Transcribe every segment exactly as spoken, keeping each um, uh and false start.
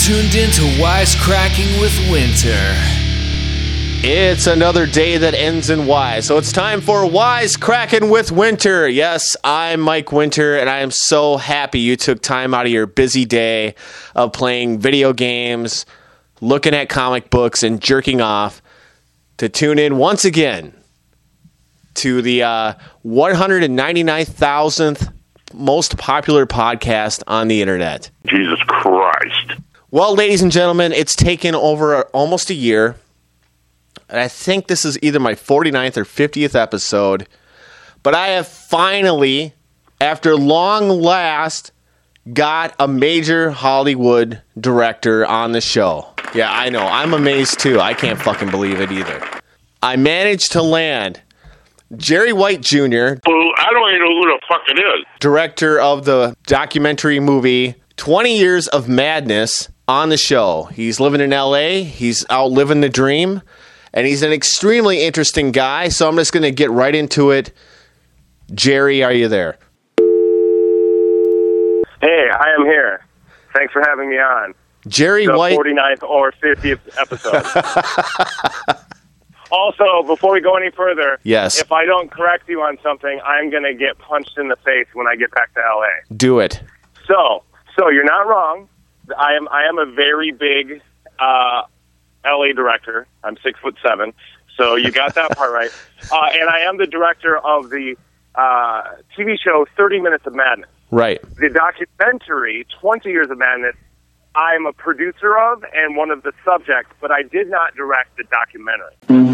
tuned into Wisecracking with Winter. It's another day that ends in Y, so it's time for Wisecracking with Winter. Yes, I'm Mike Winter, and I am so happy you took time out of your busy day of playing video games, looking at comic books, and jerking off to tune in once again to the uh, one hundred ninety-nine thousandth most popular podcast on the internet. Jesus Christ. Well, ladies and gentlemen, it's taken over almost a year. And I think this is either my forty-ninth or fiftieth episode. But I have finally, after long last, got a major Hollywood director on the show. Yeah, I know. I'm amazed, too. I can't fucking believe it either. I managed to land Jerry White Junior Well, I don't even know who the fuck it is. Director of the documentary movie twenty years of Madness, on the show. He's living in L A. He's out living the dream. And he's an extremely interesting guy, so I'm just going to get right into it. Jerry, are you there? Hey, I am here. Thanks for having me on. Jerry the White. forty-ninth or fiftieth episode. Also, before we go any further, yes. If I don't correct you on something, I'm going to get punched in the face when I get back to L A. Do it. So, so you're not wrong. I am I am a very big uh, L A director. I'm six foot seven, so you got that part right. Uh, and I am the director of the uh, T V show thirty minutes of Madness. Right. The documentary twenty years of Madness, I'm a producer of and one of the subjects, but I did not direct the documentary.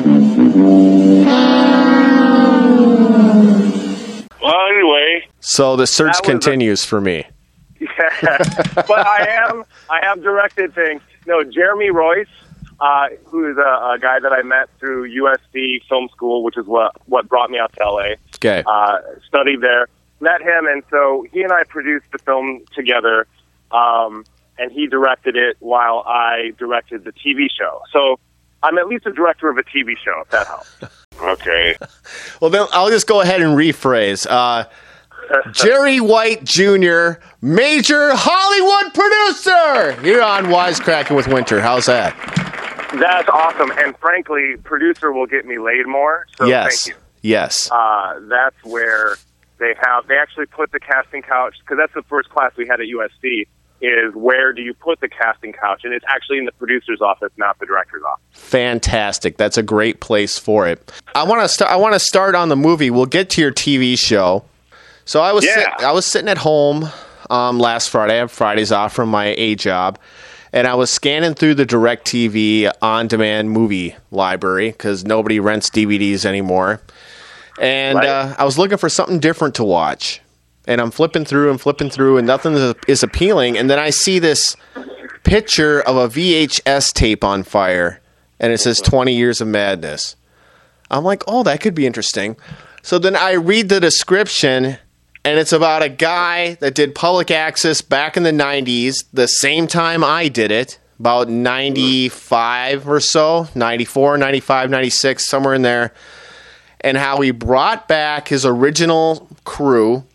Well, anyway. So the search That was continues a- for me. Yeah, but I am. I have directed things. No, Jeremy Royce, uh, who is a, a guy that I met through U S C Film School, which is what what brought me out to L A. Okay. Uh, studied there, met him, and so he and I produced the film together. Um, and he directed it while I directed the T V show. So I'm at least a director of a T V show, if that helps. Okay. Well, then I'll just go ahead and rephrase. Uh, Jerry White Junior, major Hollywood producer. You're on Wisecracking with Winter. How's that? That's awesome. And frankly, producer will get me laid more. So yes. thank you. Yes. Uh, that's where they have, they actually put the casting couch, because that's the first class we had at U S C, is where do you put the casting couch? And it's actually in the producer's office, not the director's office. Fantastic. That's a great place for it. I want to start. I want to start on the movie. We'll get to your T V show. So I was Yeah. sit- I was sitting at home um, last Friday. I have Fridays off from my A job, and I was scanning through the DirecTV on-demand movie library because nobody rents D V Ds anymore. And Right. uh, I was looking for something different to watch. And I'm flipping through and flipping through, and nothing is, is appealing. And then I see this picture of a V H S tape on fire, and it says twenty years of Madness. I'm like, oh, that could be interesting. So then I read the description, and it's about a guy that did public access back in the nineties, the same time I did it, about ninety-five or so, ninety-four, ninety-five, ninety-six, somewhere in there, and how he brought back his original crew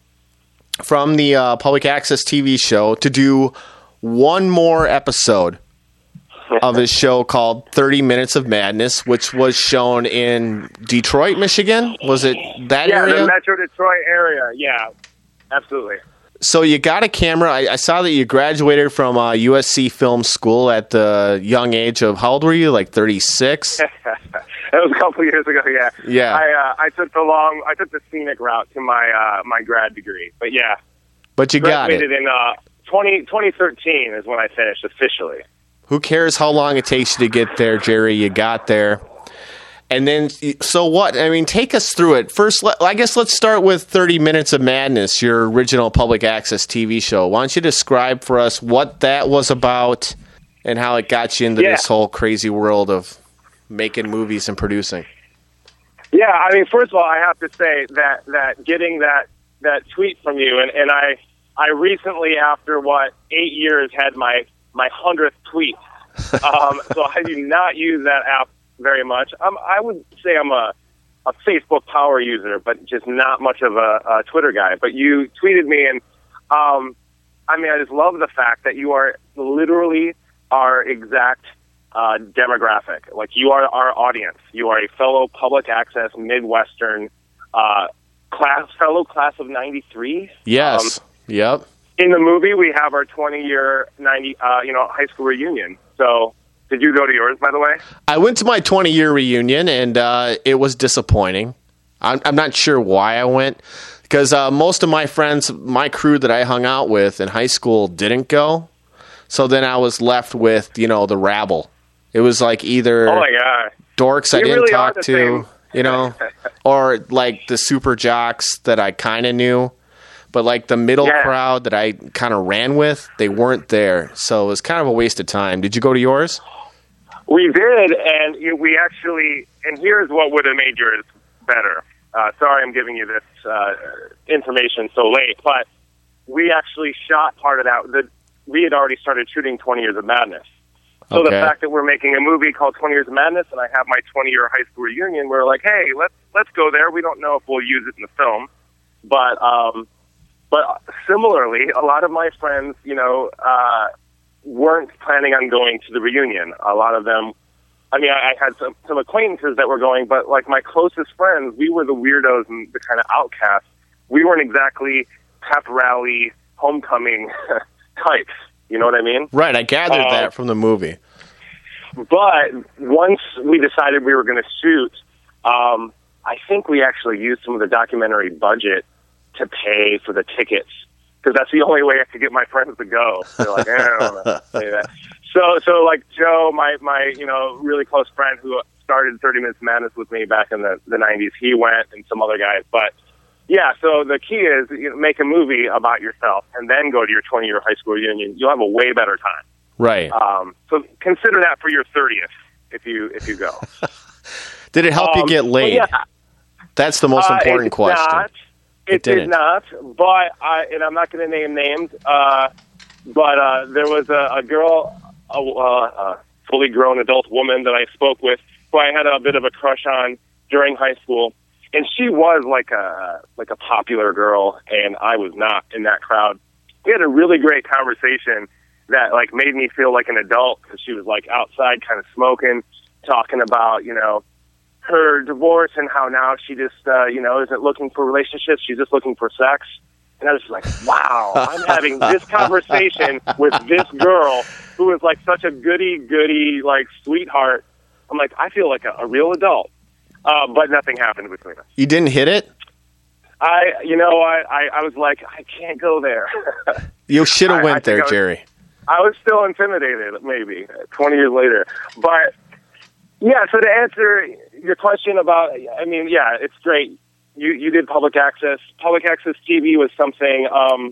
from the uh, public access T V show to do one more episode of his show called thirty minutes of Madness, which was shown in Detroit, Michigan. Was it that Yeah, area? the Metro Detroit area. Yeah, absolutely. So you got a camera. I, I saw that you graduated from uh, U S C Film School at the young age of, how old were you, like thirty-six? It was a couple years ago. Yeah. Yeah. I uh, I took the long, I took the scenic route to my uh, my grad degree. But yeah, But you got graduated it. in uh, twenty, twenty thirteen is when I finished officially. Who cares how long it takes you to get there, Jerry? You got there. And then, so what? I mean, take us through it. First, let, I guess let's start with thirty minutes of Madness, your original public access T V show. Why don't you describe for us what that was about and how it got you into Yeah. this whole crazy world of making movies and producing? Yeah, I mean, first of all, I have to say that, that getting that, that tweet from you, and, and I I recently, after what, eight years, had my, my hundredth tweet. Um, so I do not use that app very much. Um, I would say I'm a, a Facebook power user, but just not much of a, a Twitter guy. But you tweeted me, and um, I mean, I just love the fact that you are literally our exact uh, demographic. Like, you are our audience. You are a fellow public access Midwestern uh, class, fellow class of ninety-three. Yes. Um, yep. In the movie, we have our twenty-year ninety, uh, you know, high school reunion. So, did you go to yours, by the way? I went to my twenty-year reunion, and uh, it was disappointing. I'm, I'm not sure why I went, because uh, most of my friends, my crew that I hung out with in high school didn't go. So then I was left with, you know, the rabble. It was like either oh my God. dorks we I didn't really talk to, same. you know, or like the super jocks that I kind of knew. But like the middle yeah. crowd that I kind of ran with, they weren't there. So it was kind of a waste of time. Did you go to yours? We did, and we actually, and here's what would have made yours better. Uh, sorry I'm giving you this uh, information so late, but we actually shot part of that. The, we had already started shooting twenty Years of Madness. So okay. the fact that we're making a movie called twenty Years of Madness, and I have my twenty-year high school reunion, we're like, hey, let's let's go there. We don't know if we'll use it in the film, but um, but similarly, a lot of my friends, you know, uh, weren't planning on going to the reunion. A lot of them, I mean, I, I had some, some acquaintances that were going, but like my closest friends, we were the weirdos and the kind of outcasts. We weren't exactly pep rally, homecoming types. You know what I mean? Right. I gathered um, that from the movie. But once we decided we were going to shoot, um, I think we actually used some of the documentary budget to pay for the tickets, because that's the only way I could get my friends to go. They're like, eh, I don't want to say that. So, so like Joe, my, my, you know, really close friend who started thirty Minutes Madness with me back in the, the nineties, he went, and some other guys. But yeah, so the key is, you know, make a movie about yourself and then go to your twenty-year high school reunion. You'll have a way better time. Right. Um, so consider that for your thirtieth if you, if you go. Did it help um, you get laid? Yeah. That's the most uh, important question. Not. It, it didn't. did not, but I, and I'm not going to name names, uh, but uh, there was a, a girl, a, a fully grown adult woman that I spoke with, who I had a bit of a crush on during high school, and she was like a like a popular girl, and I was not in that crowd. We had a really great conversation that like made me feel like an adult, because she was like outside, kind of smoking, talking about, you know, her divorce and how now she just, uh, you know, isn't looking for relationships. She's just looking for sex. And I was just like, wow, I'm having this conversation with this girl who is like such a goody, goody, like sweetheart. I'm like, I feel like a, a real adult. Uh, but nothing happened between us. You didn't hit it? I, you know, I, I, I was like, I can't go there. You should have went I there, I was, Jerry. I was still intimidated, maybe, twenty years later. But yeah, so to answer your question about, I mean, yeah, it's great. You you did public access. Public access T V was something, um,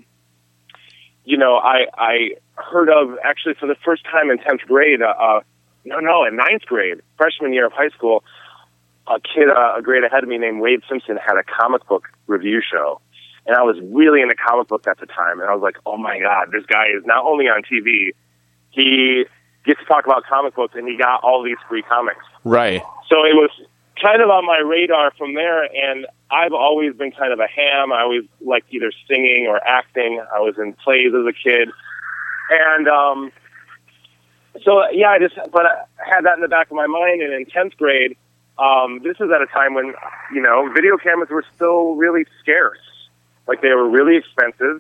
you know, I I heard of actually for the first time in tenth grade. Uh, uh, no, no, in ninth grade, freshman year of high school, a kid uh, a grade ahead of me named Wade Simpson had a comic book review show. And I was really into comic books at the time. And I was like, oh, my God, this guy is not only on T V, he gets to talk about comic books, and he got all these free comics. Right. So it was kind of on my radar from there, and I've always been kind of a ham. I always liked either singing or acting. I was in plays as a kid. And um, so, yeah, I just but I had that in the back of my mind. And in tenth grade, um, this is at a time when, you know, video cameras were still really scarce. Like, they were really expensive.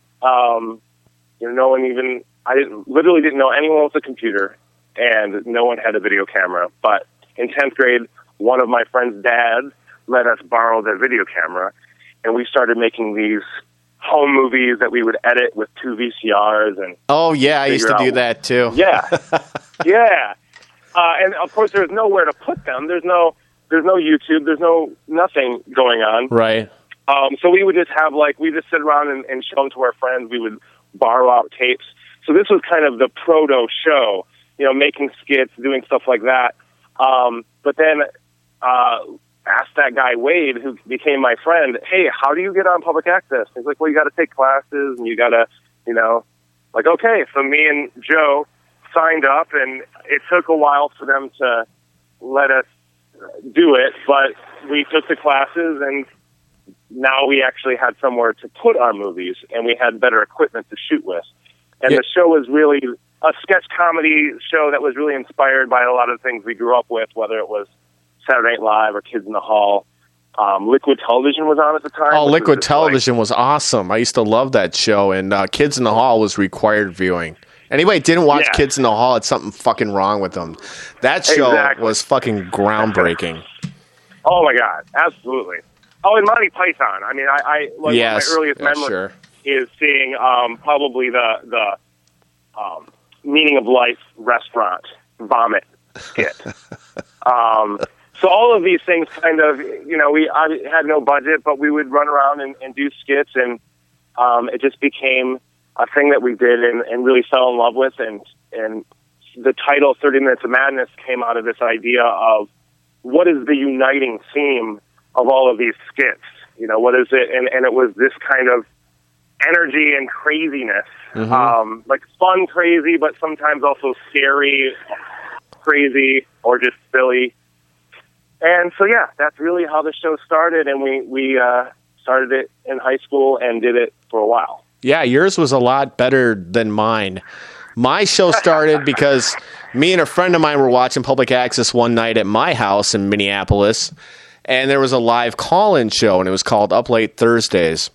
Um, you know, no one even... I didn't, literally didn't know anyone with a computer, and no one had a video camera. But in tenth grade, one of my friend's dads let us borrow their video camera, and we started making these home movies that we would edit with two V C Rs. And oh, yeah, I used to out, do that, too. Yeah, yeah. Uh, and, of course, there's nowhere to put them. There's no there's no YouTube. There's no nothing going on. Right. Um, so we would just have, like, we just sit around and, and show them to our friends. We would borrow out tapes. So this was kind of the proto show, you know, making skits, doing stuff like that. Um, but then uh, asked that guy, Wade, who became my friend, hey, how do you get on public access? He's like, well, you got to take classes, and you got to, you know, like, okay. So me and Joe signed up, and it took a while for them to let us do it, but we took the classes, and now we actually had somewhere to put our movies, and we had better equipment to shoot with. And Yeah. the show was really a sketch comedy show that was really inspired by a lot of things we grew up with, whether it was Saturday Night Live or Kids in the Hall. Um, Liquid Television was on at the time. Oh, which was Liquid just Television was awesome. I used to love that show, and uh, Kids in the Hall was required viewing. Anybody that didn't watch Yeah. Kids in the Hall, it's something fucking wrong with them. That show Exactly. was fucking groundbreaking. Oh my God, absolutely. Oh, and Monty Python. I mean, I, I like Yes, my earliest yeah, memory sure. is seeing um, probably the the um, Meaning of Life restaurant vomit skit. um, so all of these things, kind of, you know, we I had no budget, but we would run around and, and do skits, and um, it just became a thing that we did and, and really fell in love with. And and the title thirty Minutes of Madness came out of this idea of what is the uniting theme of all of these skits? You know, what is it? And, and it was this kind of energy and craziness, Mm-hmm. um, like fun crazy, but sometimes also scary, crazy, or just silly. And so, yeah, that's really how the show started, and we, we uh, started it in high school and did it for a while. Yeah, yours was a lot better than mine. My show started because me and a friend of mine were watching Public Access one night at my house in Minneapolis, and there was a live call-in show, and it was called Up Late Thursdays.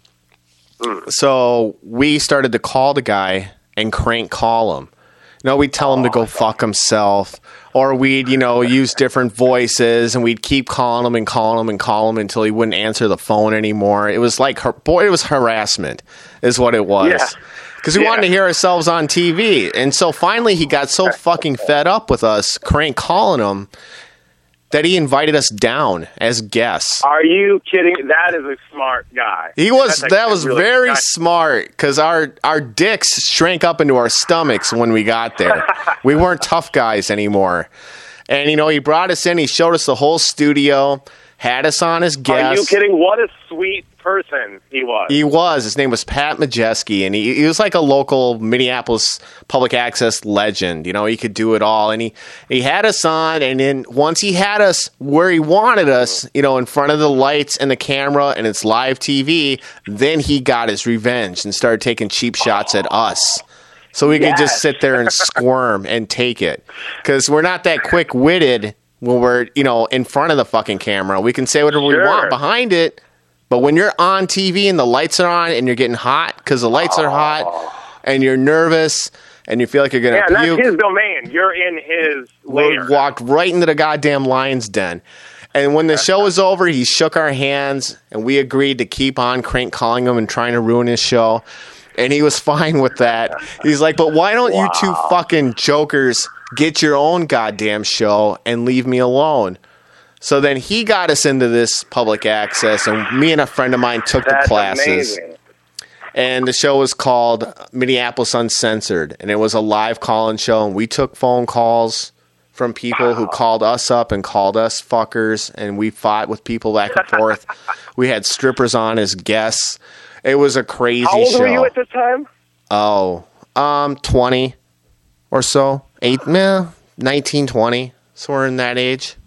Mm. So we started to call the guy and crank call him. You know, we'd tell him to go fuck himself, or we'd, you know, use different voices, and we'd keep calling him and calling him and calling him until he wouldn't answer the phone anymore. It was like, boy, it was harassment is what it was. Yeah. Because we Yeah. wanted to hear ourselves on T V. And so finally he got so fucking fed up with us crank calling him that he invited us down as guests. Are you kidding? That is a smart guy. He was That's that actually was really very nice. smart because our our dicks shrank up into our stomachs when we got there. We weren't tough guys anymore. And you know, he brought us in, he showed us the whole studio, had us on his Are guest. you kidding? What a sweet person he was. He was. His name was Pat Majeski, and he, he was like a local Minneapolis public access legend. You know, he could do it all. And he, he had us on, and then once he had us where he wanted us, you know, in front of the lights and the camera, and it's live T V, then he got his revenge and started taking cheap shots at us. So we could Yes. just sit there and squirm and take it. Because we're not that quick-witted when we're, you know, in front of the fucking camera. We can say whatever we Sure. want behind it. But when you're on T V and the lights are on and you're getting hot because the lights are hot and you're nervous and you feel like you're going Yeah, to that's puke, his domain. You're in his we lair. walked right into the goddamn lion's den. And when the show was over, he shook our hands and we agreed to keep on crank calling him and trying to ruin his show. And he was fine with that. He's like, but why don't you two fucking jokers get your own goddamn show and leave me alone? So then he got us into this public access, and me and a friend of mine took That's the classes. amazing. And the show was called Minneapolis Uncensored, and it was a live call-in show, and we took phone calls from people who called us up and called us fuckers, and we fought with people back and forth. We had strippers on as guests. It was a crazy How old show. were you at this time? Oh, um, twenty or so. Eight, meh, nineteen, twenty. So we're in that age.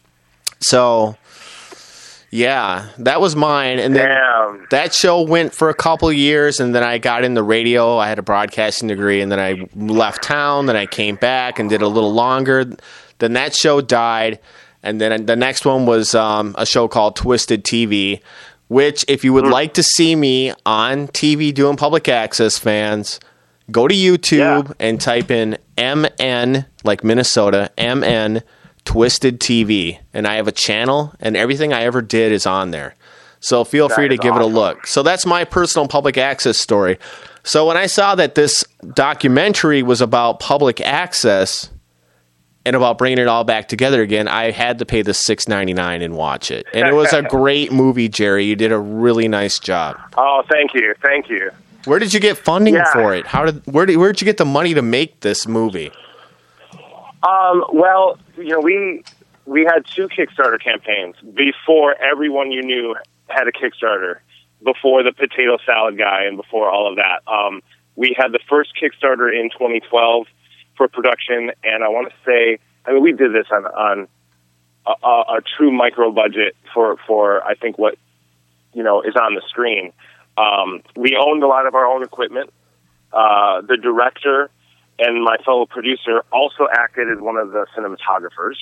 So, yeah, that was mine. And then Damn. that show went for a couple years, and then I got in the radio. I had a broadcasting degree, and then I left town. Then I came back and did a little longer. Then that show died, and then the next one was um, a show called Twisted T V, which, if you would like to see me on T V doing public access, fans, go to YouTube Yeah. and type in M N, like Minnesota, M N Twisted T V. And I have a channel, and everything I ever did is on there. So feel That free to is give it a awesome. look. So that's my personal public access story. So when I saw that this documentary was about public access and about bringing it all back together again, I had to pay the six ninety-nine and watch it. And it was a great movie, Jerry. You did a really nice job. Oh, thank you. Thank you. Where did you get funding Yeah. for it? How did where did where did you get the money to make this movie? Um, well, you know, we we had two Kickstarter campaigns before everyone you knew had a Kickstarter, before the potato salad guy and before all of that. Um, we had the first Kickstarter in twenty twelve for production, and I want to say, I mean, we did this on on a, a, a true micro budget for, for I think what you know, is on the screen. Um, we owned a lot of our own equipment. Uh, the director and my fellow producer also acted as one of the cinematographers.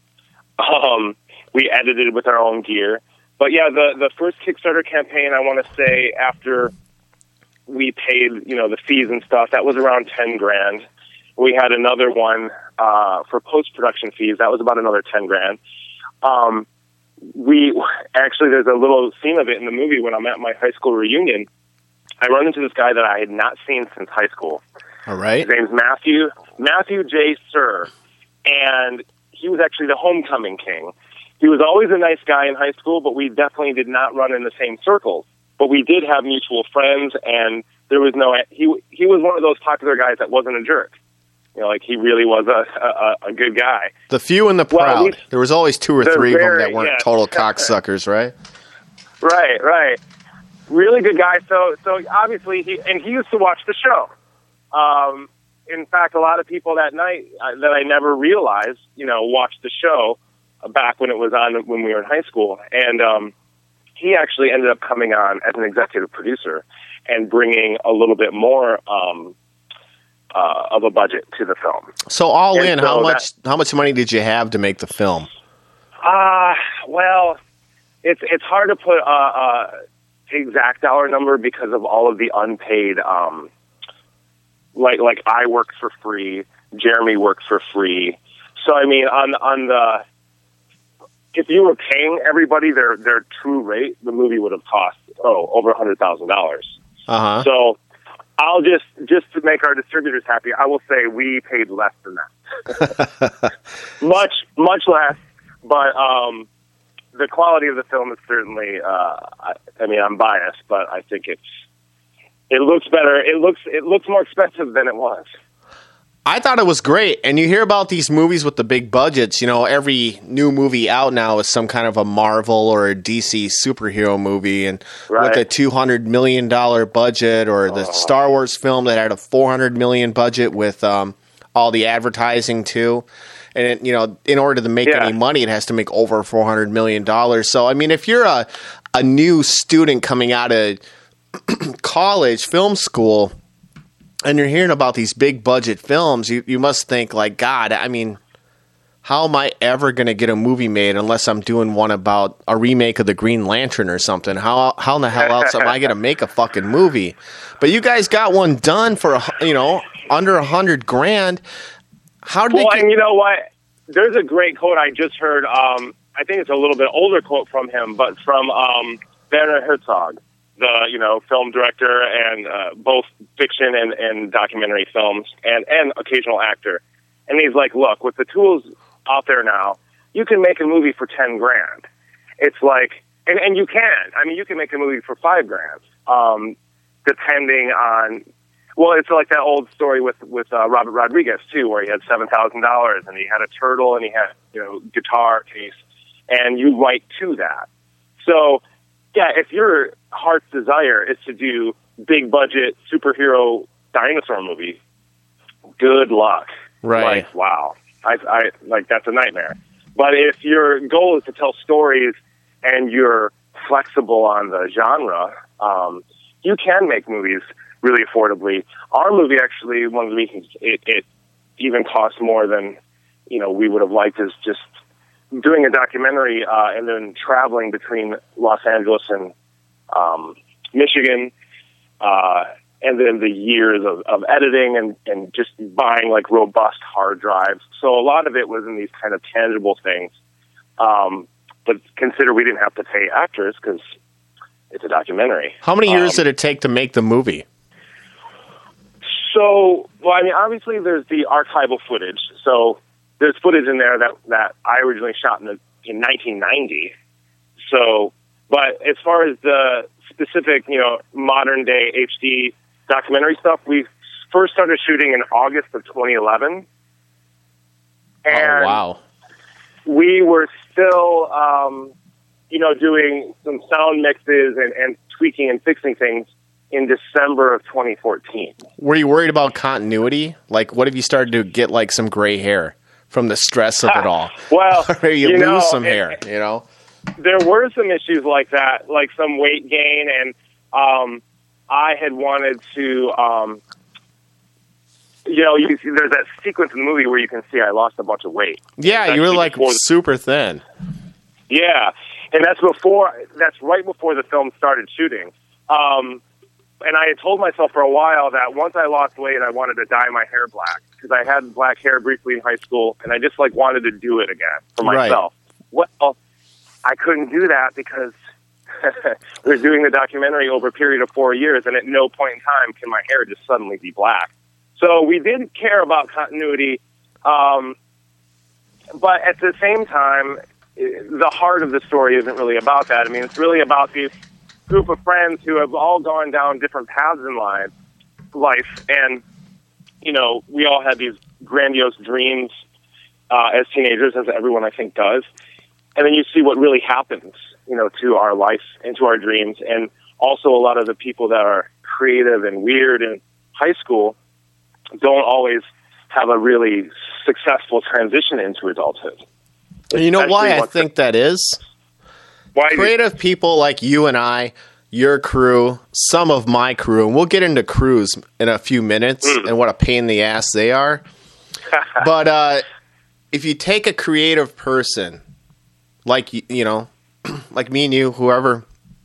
Um, we edited with our own gear. But yeah, the, the first Kickstarter campaign, I want to say, after we paid, you know, the fees and stuff, that was around ten grand. We had another one uh, for post-production fees. That was about another ten grand. Um, we actually, there's a little scene of it in the movie when I'm at my high school reunion. I run into this guy that I had not seen since high school. All right. His name's Matthew, Matthew J. Sir, and he was actually the homecoming king. He was always a nice guy in high school, but we definitely did not run in the same circles. But we did have mutual friends, and there was no, he he was one of those popular guys that wasn't a jerk. You know, like he really was a a, a good guy. The few and the proud. Well, there was always two or three very, of them that weren't yeah. total cocksuckers, right? Right, right. Really good guy. So, so obviously, he and he used to watch the show. Um, in fact, a lot of people that night uh, that I never realized, you know, watched the show uh, back when it was on when we were in high school, and um, he actually ended up coming on as an executive producer and bringing a little bit more um, uh, of a budget to the film. So all And in, so how that- much how much money did you have to make the film? Ah, uh, well, it's it's hard to put a, a exact dollar number because of all of the unpaid. Um, like like I worked for free, Jeremy worked for free. So I mean, on on the if you were paying everybody their their true rate, the movie would have cost oh over a hundred thousand dollars. Uh huh. So I'll just just to make our distributors happy, I will say we paid less than that, much much less. But um, the quality of the film is certainly. Uh, I, I mean, I'm biased, but I think it's. It looks better. It looks. It looks more expensive than it was. I thought it was great. And you hear about these movies with the big budgets. You know, every new movie out now is some kind of a Marvel or a D C superhero movie, and Right. with a two hundred million dollar budget, or the Oh. Star Wars film that had a four hundred million budget with um, all the advertising too. And it, you know, in order to make Yeah. any money, it has to make over four hundred million dollars. So, I mean, if you're a a new student coming out of college, film school, and you're hearing about these big budget films, you, you must think like, God, I mean, how am I ever going to get a movie made unless I'm doing one about a remake of the Green Lantern or something? How how in the hell else am I going to make a fucking movie? But you guys got one done for, a, you know, under a hundred grand. How did Well, it get- and you know what? There's a great quote I just heard. Um, I think it's a little bit older quote from him, but from um, Werner Herzog, the you know film director and uh, both fiction and, and documentary films, and, and occasional actor. And he's like, look, with the tools out there now, you can make a movie for ten grand. It's like, and, and you can. I mean, you can make a movie for five grand, um, depending on. Well, it's like that old story with with uh, Robert Rodriguez too, where he had seven thousand dollars and he had a turtle and he had you know guitar case, and you write to that. So, yeah, if your heart's desire is to do big budget superhero dinosaur movie, good luck. Right. Like, wow, I, I like that's a nightmare. But if your goal is to tell stories and you're flexible on the genre, um, you can make movies really affordably. Our movie, actually, one of the reasons it, it even costs more than you know we would have liked is just doing a documentary uh, and then traveling between Los Angeles and um, Michigan, uh, and then the years of, of editing and, and just buying like robust hard drives. So a lot of it was in these kind of tangible things. Um, but consider we didn't have to pay actors because it's a documentary. How many years Um, did it take to make the movie? So, well, I mean, obviously there's the archival footage. So there's footage in there that, that I originally shot in, the, in nineteen ninety. So, but as far as the specific, you know, modern day H D documentary stuff, we first started shooting in August of twenty eleven. And Oh, wow. we were still, um, you know, doing some sound mixes and, and tweaking and fixing things in December of twenty fourteen. Were you worried about continuity? Like, what if you started to get like some gray hair from the stress of it all? Well, or you, you lose know, some it- hair, you know? there were some issues like that, like some weight gain, and um, I had wanted to, um, you know, you see, there's that sequence in the movie where you can see I lost a bunch of weight. Yeah, That's you were like before the- super thin. Yeah, and that's before, that's right before the film started shooting. Um, and I had told myself for a while that once I lost weight, I wanted to dye my hair black because I had black hair briefly in high school, and I just like wanted to do it again for myself. Right. Well, I couldn't do that because we were doing the documentary over a period of four years, and at no point in time can my hair just suddenly be black. So we did care about continuity, um, but at the same time, the heart of the story isn't really about that. I mean, it's really about these group of friends who have all gone down different paths in life, life, and you know, we all had these grandiose dreams uh, as teenagers, as everyone I think does, and then you see what really happens, you know, to our life and to our dreams, and also a lot of the people that are creative and weird in high school don't always have a really successful transition into adulthood. You know why I think that is? Why Creative people like you and I, your crew, some of my crew, and we'll get into crews in a few minutes mm. and what a pain in the ass they are. But uh, if you take a creative person, like, you know, like me and you, whoever,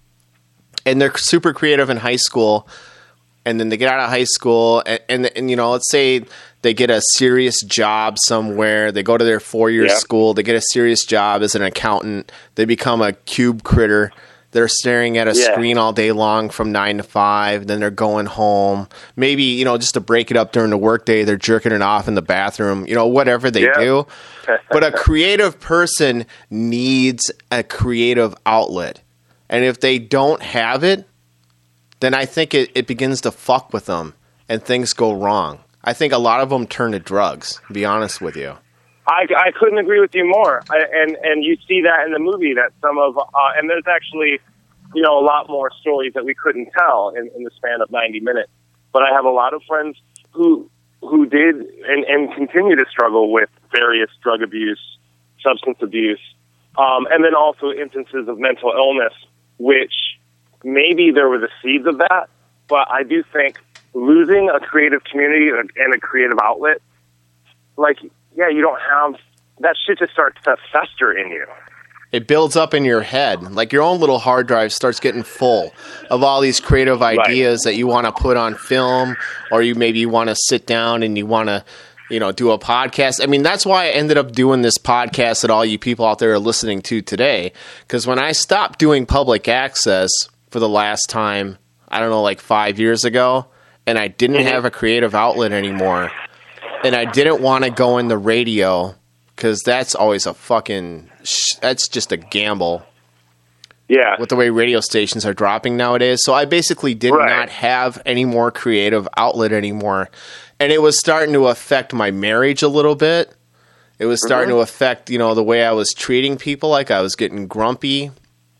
and they're super creative in high school, and then they get out of high school, and, and, and you know, let's say they get a serious job somewhere. They go to their four-year yeah. school. They get a serious job as an accountant. They become a cube critter. They're staring at a yeah. screen all day long from nine to five. Then they're going home. Maybe, you know, just to break it up during the workday, they're jerking it off in the bathroom. You know, whatever they yeah. do. But a creative person needs a creative outlet. And if they don't have it, then I think it, it begins to fuck with them and things go wrong. I think a lot of them turn to drugs, to be honest with you. I, I couldn't agree with you more. I, and, and you see that in the movie that some of, uh, and there's actually, you know, a lot more stories that we couldn't tell in, in the span of ninety minutes. But I have a lot of friends who, who did and, and continue to struggle with various drug abuse, substance abuse, um, and then also instances of mental illness, which maybe there were the seeds of that, but I do think losing a creative community and a creative outlet, like, yeah, you don't have, that shit just starts to fester in you. It builds up in your head. Like your own little hard drive starts getting full of all these creative ideas right. that you want to put on film, or you maybe want to sit down and you want to, you know, do a podcast. I mean, that's why I ended up doing this podcast that all you people out there are listening to today. Because when I stopped doing public access for the last time, I don't know, like five years ago, and I didn't mm-hmm. have a creative outlet anymore, and I didn't want to go in the radio because that's always a fucking sh- that's just a gamble. Yeah, with the way radio stations are dropping nowadays. So I basically did right. not have any more creative outlet anymore, and it was starting to affect my marriage a little bit. It was starting mm-hmm. to affect, you know, the way I was treating people. Like I was getting grumpy.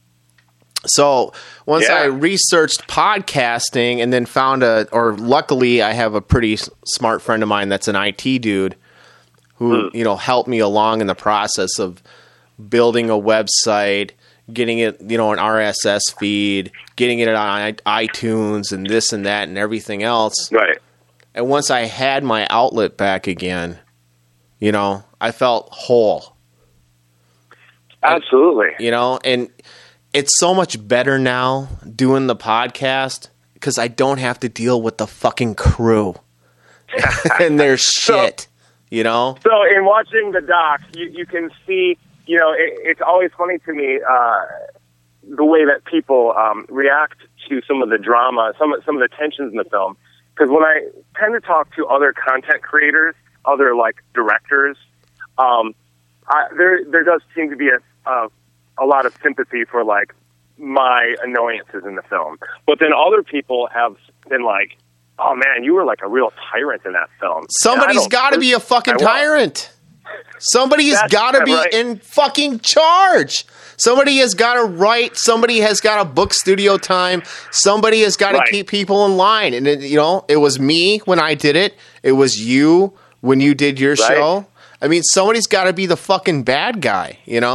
So once yeah. I researched podcasting and then found a, or luckily I have a pretty smart friend of mine that's an I T dude who, mm. you know, helped me along in the process of building a website, getting it, you know, an R S S feed, getting it on iTunes and this and that and everything else. Right. And once I had my outlet back again, you know, I felt whole. Absolutely. And, you know, and it's so much better now doing the podcast because I don't have to deal with the fucking crew and their shit, so, you know? So in watching the doc, you, you can see, you know, it, it's always funny to me uh, the way that people um, react to some of the drama, some, some of the tensions in the film. Because when I tend to talk to other content creators, other, like, directors, um, I, there there does seem to be a... a a lot of sympathy for, like, my annoyances in the film. But then other people have been like, oh, man, you were, like, a real tyrant in that film. Somebody's got to be a fucking tyrant. Somebody has got to be right. in fucking charge. Somebody has got to write. Somebody has got to book studio time. Somebody has got to right. keep people in line. And, it, you know, it was me when I did it. It was you when you did your right. show. I mean, somebody's got to be the fucking bad guy, you know?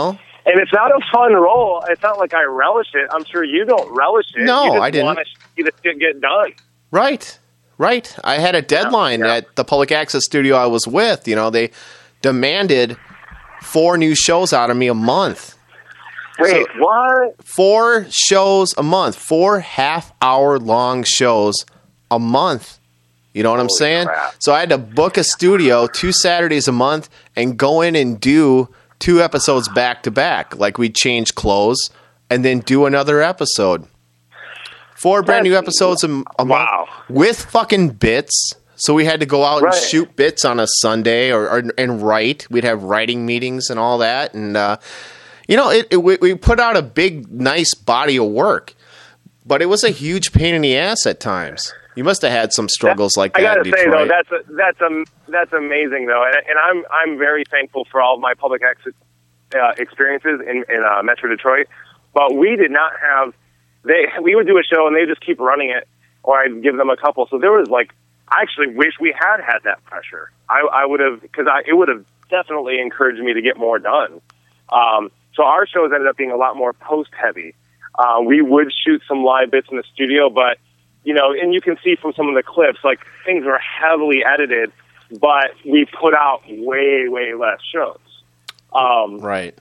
And it's not a fun role. It's not like I relish it. I'm sure you don't relish it. No, you just I didn't. want to see the shit get done. Right, right. I had a deadline Yeah, yeah. at the public access studio I was with. You know, they demanded four new shows out of me a month. Wait, So- what? Four shows a month. Four half-hour-long shows a month. You know what I'm Holy saying? crap. So I had to book a studio two Saturdays a month and go in and do two episodes back-to-back. Like we'd change clothes and then do another episode. Four brand new That's- episodes a, a Wow. month with fucking bits. So we had to go out Right. and shoot bits on a Sunday or, or and write. We'd have writing meetings and all that. And, uh, you know, it, it, we, we put out a big, nice body of work. But it was a huge pain in the ass at times. You must have had some struggles like I that gotta in say though, Detroit. that's a, that's a, that's amazing though, and, and I'm I'm very thankful for all of my public access uh, experiences in in uh, Metro Detroit. But we did not have they. We would do a show and they just keep running it, or I'd give them a couple. So there was like, I actually wish we had had that pressure. I, I would have because I it would have definitely encouraged me to get more done. Um, so our shows ended up being a lot more post heavy. Uh, we would shoot some live bits in the studio, but you know, and you can see from some of the clips, like things were heavily edited, but we put out way, way less shows. Um, Right.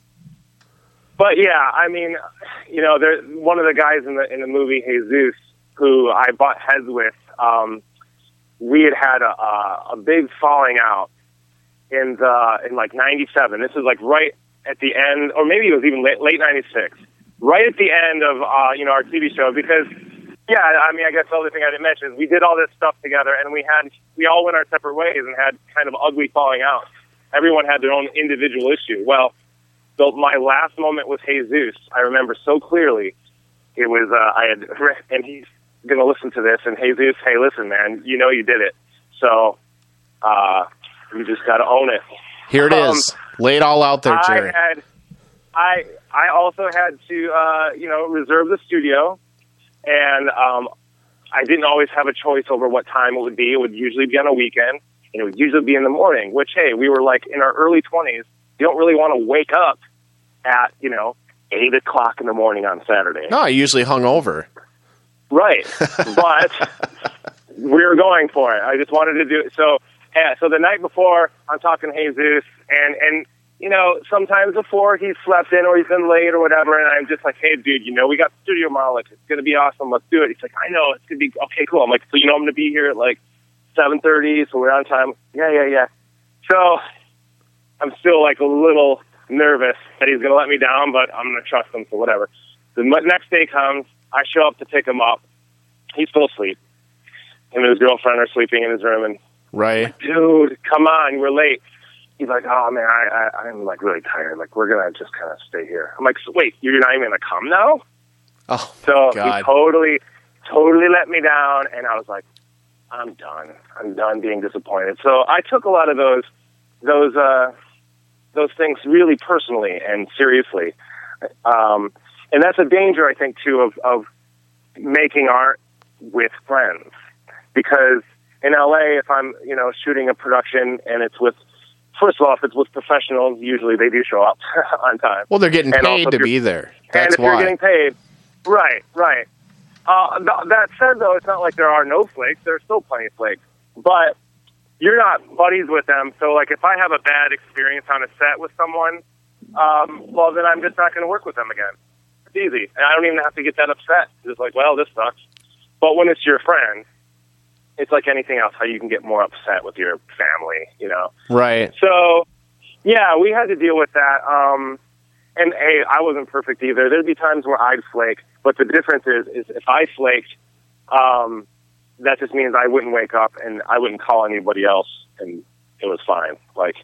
but yeah, I mean, you know, there one of the guys in the in the movie Jesus, who I butt heads with, um, we had had a, a, a big falling out in the in like ninety-seven. This is like right at the end, or maybe it was even late late ninety-six, right at the end of uh, you know our T V show because. Yeah, I mean, I guess the other thing I didn't mention is we did all this stuff together, and we had we all went our separate ways and had kind of ugly falling out. Everyone had their own individual issue. Well, so my last moment with Jesus, I remember so clearly. It was uh, I had, and he's going to listen to this. And Jesus, hey, listen, man, you know you did it, so uh, you just got to own it. Here it Um, is. Lay it all out there, Jerry. I had, I I also had to uh, you know reserve the studio. And um, I didn't always have a choice over what time it would be. It would usually be on a weekend, and it would usually be in the morning, which, hey, we were like in our early twenties. You don't really want to wake up at, you know, eight o'clock in the morning on Saturday. No, I usually hung over. Right. But we were going for it. I just wanted to do it. So, yeah, so the night before, I'm talking to Jesus, and, and you know, sometimes before he's slept in or he's been late or whatever, and I'm just like, hey, dude, you know, we got the studio tomorrow. Like, it's going to be awesome. Let's do it. He's like, I know. It's going to be, okay, cool. I'm like, so you know I'm going to be here at, like, seven thirty, so we're on time. Yeah, yeah, yeah. So I'm still, like, a little nervous that he's going to let me down, but I'm going to trust him, so whatever. The next day comes. I show up to pick him up. He's still asleep. Him and his girlfriend are sleeping in his room, and, Right. dude, come on, we're late. He's like, oh, man, I, I, I'm, like, really tired. Like, we're going to just kind of stay here. I'm like, so, wait, you're not even going to come now? Oh, So God. he totally, totally let me down, and I was like, I'm done. I'm done being disappointed. So I took a lot of those, those, uh, those things really personally and seriously. Um, and that's a danger, I think, too, of, of making art with friends. Because in L A, if I'm, you know, shooting a production and it's with, first of all, if it's with professionals, usually they do show up on time. Well, they're getting And paid also to if you're- be there. And That's if you're why. getting paid, right, right. Uh, th- that said, though, it's not like there are no flakes. There's still plenty of flakes. But you're not buddies with them. So, like, if I have a bad experience on a set with someone, um, well, then I'm just not going to work with them again. It's easy. And I don't even have to get that upset. It's just like, well, this sucks. But when it's your friend, it's like anything else, how you can get more upset with your family, you know? Right. So, yeah, we had to deal with that. Um, and, hey, I wasn't perfect either. There'd be times where I'd flake. But the difference is, is if I flaked, um, that just means I wouldn't wake up and I wouldn't call anybody else, and it was fine. Like,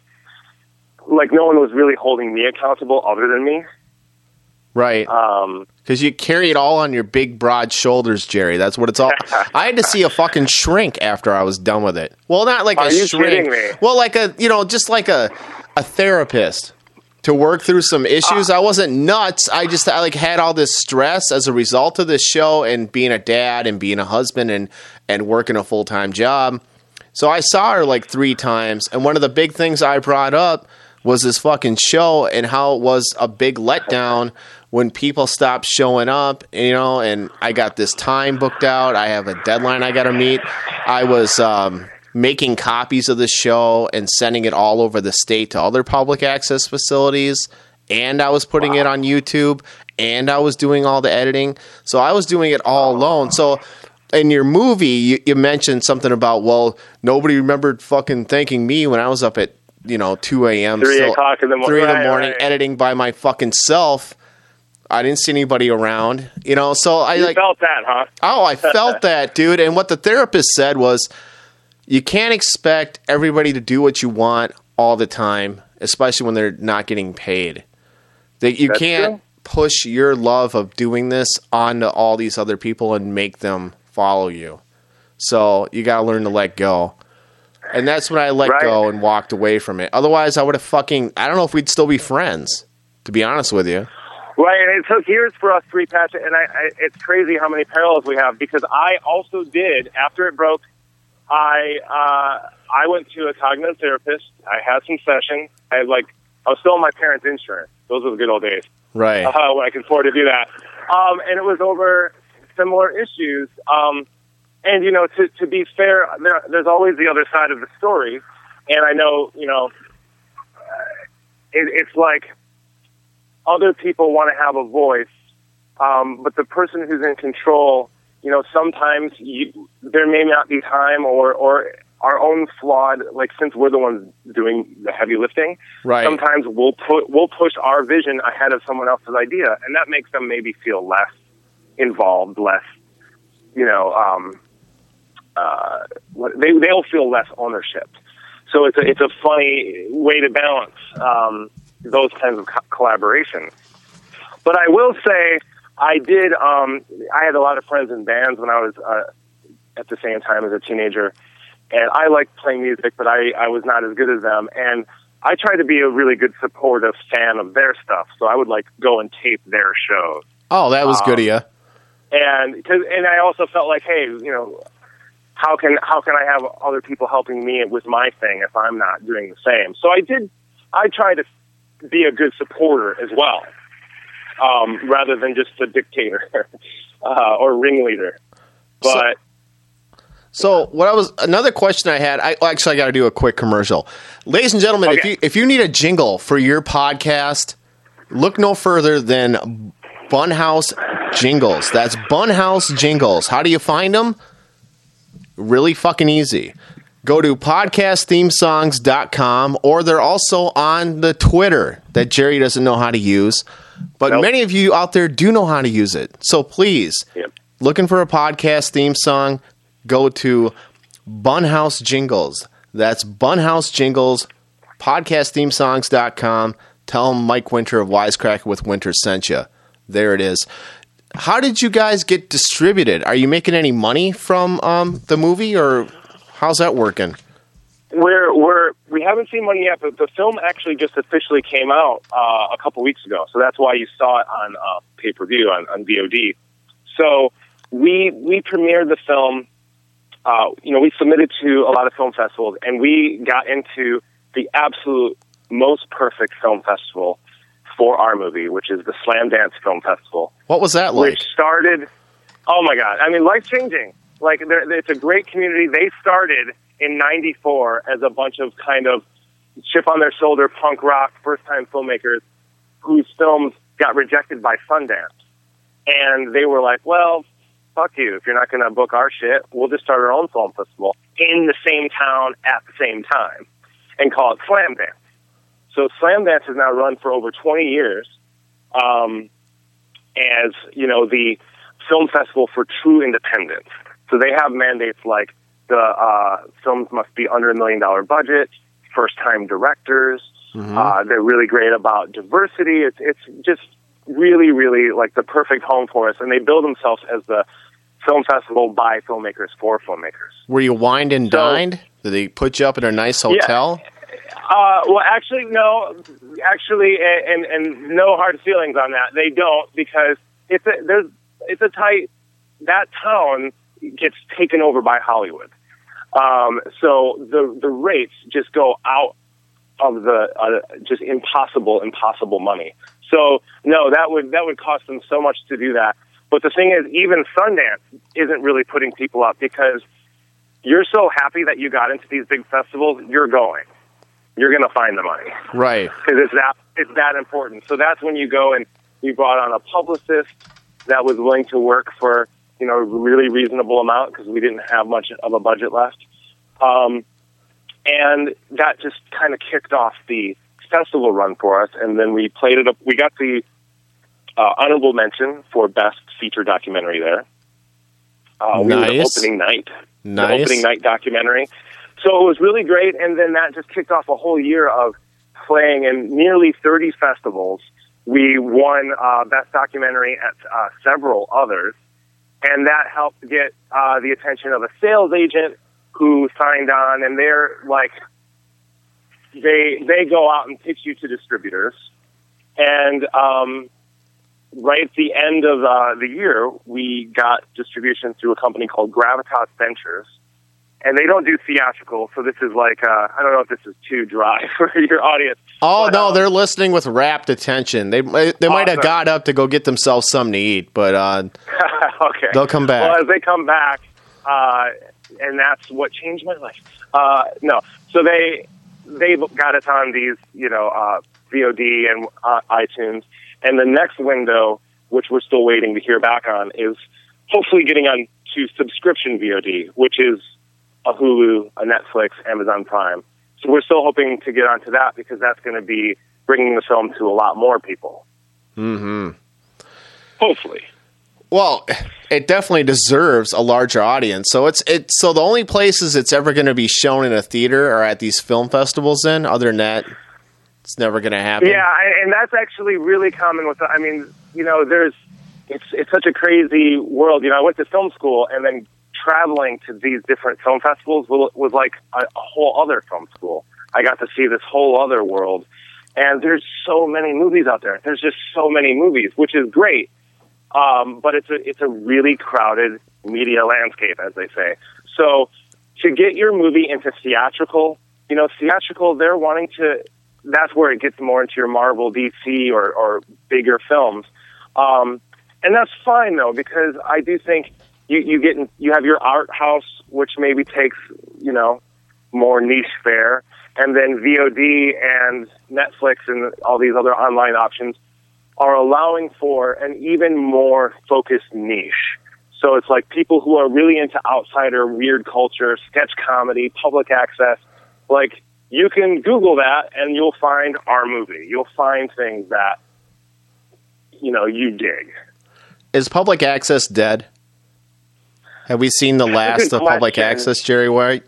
like no one was really holding me accountable other than me. Right. Um, Because you carry it all on your big, broad shoulders, Jerry. That's what it's all. I had to see a fucking shrink after I was done with it. Well, not like Are a you shrink. kidding me? Well, like a, you know, just like a, a therapist to work through some issues. I wasn't nuts. I just, I like had all this stress as a result of this show and being a dad and being a husband and, and working a full-time job. So I saw her like three times. And one of the big things I brought up was this fucking show and how it was a big letdown when people stopped showing up, you know, and I got this time booked out. I have a deadline I got to meet. I was um, making copies of the show and sending it all over the state to other public access facilities, and I was putting wow. it on YouTube, and I was doing all the editing. So I was doing it all alone. So in your movie, you, you mentioned something about, well, nobody remembered fucking thanking me when I was up at, you know, two a.m. Three still, o'clock in the morning. Three in the right, morning, right. editing by my fucking self. I didn't see anybody around, you know. So I you like felt that, huh? Oh, I felt that, dude. And what the therapist said was, you can't expect everybody to do what you want all the time, especially when they're not getting paid. That you That's can't true. push your love of doing this onto all these other people and make them follow you. So you got to learn to let go. And that's when I let Right. go and walked away from it. Otherwise, I would have fucking, I don't know if we'd still be friends, to be honest with you. Right, and it took years for us three, Patrick, and I, I, it's crazy how many parallels we have, because I also did, after it broke, I uh, I went to a cognitive therapist. I had some sessions. I had, like, I was still on my parents' insurance. Those were the good old days. Right. Uh, when I could afford to do that. Um, and it was over similar issues. Um, and, you know, to, to be fair, there, there's always the other side of the story. And I know, you know, uh, it, it's like other people want to have a voice, um, but the person who's in control, you know, sometimes you, there may not be time, or, or our own flawed, like, since we're the ones doing the heavy lifting, Right. sometimes we'll put, we'll push our vision ahead of someone else's idea, and that makes them maybe feel less involved, less, you know, um, uh, they, they'll feel less ownership. So it's a, it's a funny way to balance, um, those kinds of co- collaborations. But I will say, I did, um, I had a lot of friends in bands when I was, uh, at the same time as a teenager, and I liked playing music, but I, I was not as good as them. And I tried to be a really good supportive fan of their stuff. So I would, like, go and tape their shows. Oh, that was um, good of you. And, cause, and I also felt like, hey, you know, how can, how can I have other people helping me with my thing if I'm not doing the same? So I did, I tried to be a good supporter as well, um, rather than just a dictator uh, or ringleader. But So- So what I was another question I had. I well, actually I got to do a quick commercial, ladies and gentlemen. If Okay. you if you need a jingle for your podcast, look no further than Bunhouse Jingles. That's Bunhouse Jingles. How do you find them? Really fucking easy. Go to podcast theme songs dot com, or they're also on the Twitter that Jerry doesn't know how to use, but Nope. many of you out there do know how to use it. So please, Yep. looking for a podcast theme song, go to Bunhouse Jingles. That's Bunhouse Jingles, podcast theme songs dot com. Tell them Mike Winter of Wisecrack with Winter sent you. There it is. How did you guys get distributed? Are you making any money from um, the movie, or how's that working? We're we're we haven't seen money yet, but the film actually just officially came out uh, a couple weeks ago, so that's why you saw it on uh, pay per view on, on V O D. So we we premiered the film. Uh, you know, we submitted to a lot of film festivals, and we got into the absolute most perfect film festival for our movie, which is the Slam Dance Film Festival. What was that like? Which started, oh my God, I mean, life changing. Like, it's a great community. They started in ninety-four as a bunch of kind of chip on their shoulder punk rock first time filmmakers whose films got rejected by Sundance. And they were like, well, fuck you. If you're not going to book our shit, we'll just start our own film festival in the same town at the same time and call it Slam Dance. So Slam Dance has now run for over twenty years um, as, you know, the film festival for true independence. So they have mandates like the uh, films must be under a million dollar budget, first-time directors. Mm-hmm. Uh, they're really great about diversity. It's, it's just really, really like the perfect home for us. And they build themselves as the film festival by filmmakers for filmmakers. Were you wined and So- dined? Did they put you up in a nice hotel? Uh, well, actually, no. Actually, and, and no hard feelings on that. They don't, because it's a, there's it's a tight. That town gets taken over by Hollywood, um, so the the rates just go out of the uh, just impossible, impossible money. So no, that would that would cost them so much to do that. But the thing is, even Sundance isn't really putting people up because you're so happy that you got into these big festivals. You're going. You're going to find the money, Right. Because it's that it's that important. So that's when you go and you brought on a publicist that was willing to work for, you know, a really reasonable amount because we didn't have much of a budget left. Um, and that just kind of kicked off the festival run for us. And then we played it up. We got the uh, honorable mention for best feature documentary there. Uh, we Nice. were the opening night. Nice. The opening night documentary. So it was really great. And then that just kicked off a whole year of playing in nearly thirty festivals. We won uh, Best Documentary at uh, several others, and that helped get uh, the attention of a sales agent who signed on, and they're like, they they go out and pitch you to distributors. And um, right at the end of uh, the year, we got distribution through a company called Gravitas Ventures. And they don't do theatrical, so this is like, uh, I don't know if this is too dry for your audience. Oh, but, no, um, they're listening with rapt attention. They they might have Awesome. got up to go get themselves something to eat, but uh, okay. they'll come back. Well, as they come back, uh, and that's what changed my life. Uh, no, so they they got us on these, you know, uh, V O D and uh, iTunes, and the next window, which we're still waiting to hear back on, is hopefully getting on to subscription V O D, which is a Hulu, a Netflix, Amazon Prime. So we're still hoping to get onto that because that's going to be bringing the film to a lot more people. Mm-hmm. Hopefully. Well, it definitely deserves a larger audience. So it's it's so the only places it's ever going to be shown in a theater are at these film festivals. Then, other than that, it's never going to happen. Yeah, I- and that's actually really common with. I mean, you know, there's it's it's such a crazy world. You know, I went to film school, and then traveling to these different film festivals was, was like a, a whole other film school. I got to see this whole other world, and there's so many movies out there. There's just so many movies, which is great. Um, but it's a it's a really crowded media landscape, as they say. So to get your movie into theatrical, you know, theatrical, they're wanting to. That's where it gets more into your Marvel, D C, or, or bigger films, um, and that's fine though, because I do think you you get in, you have your art house, which maybe takes, you know, more niche fare, and then V O D and Netflix and all these other online options are allowing for an even more focused niche. So it's like people who are really into outsider, weird culture, sketch comedy, public access. Like, you can Google that and you'll find our movie. You'll find things that, you know, you dig. Is public access dead? Have we seen the last of public question. access, Jerry White?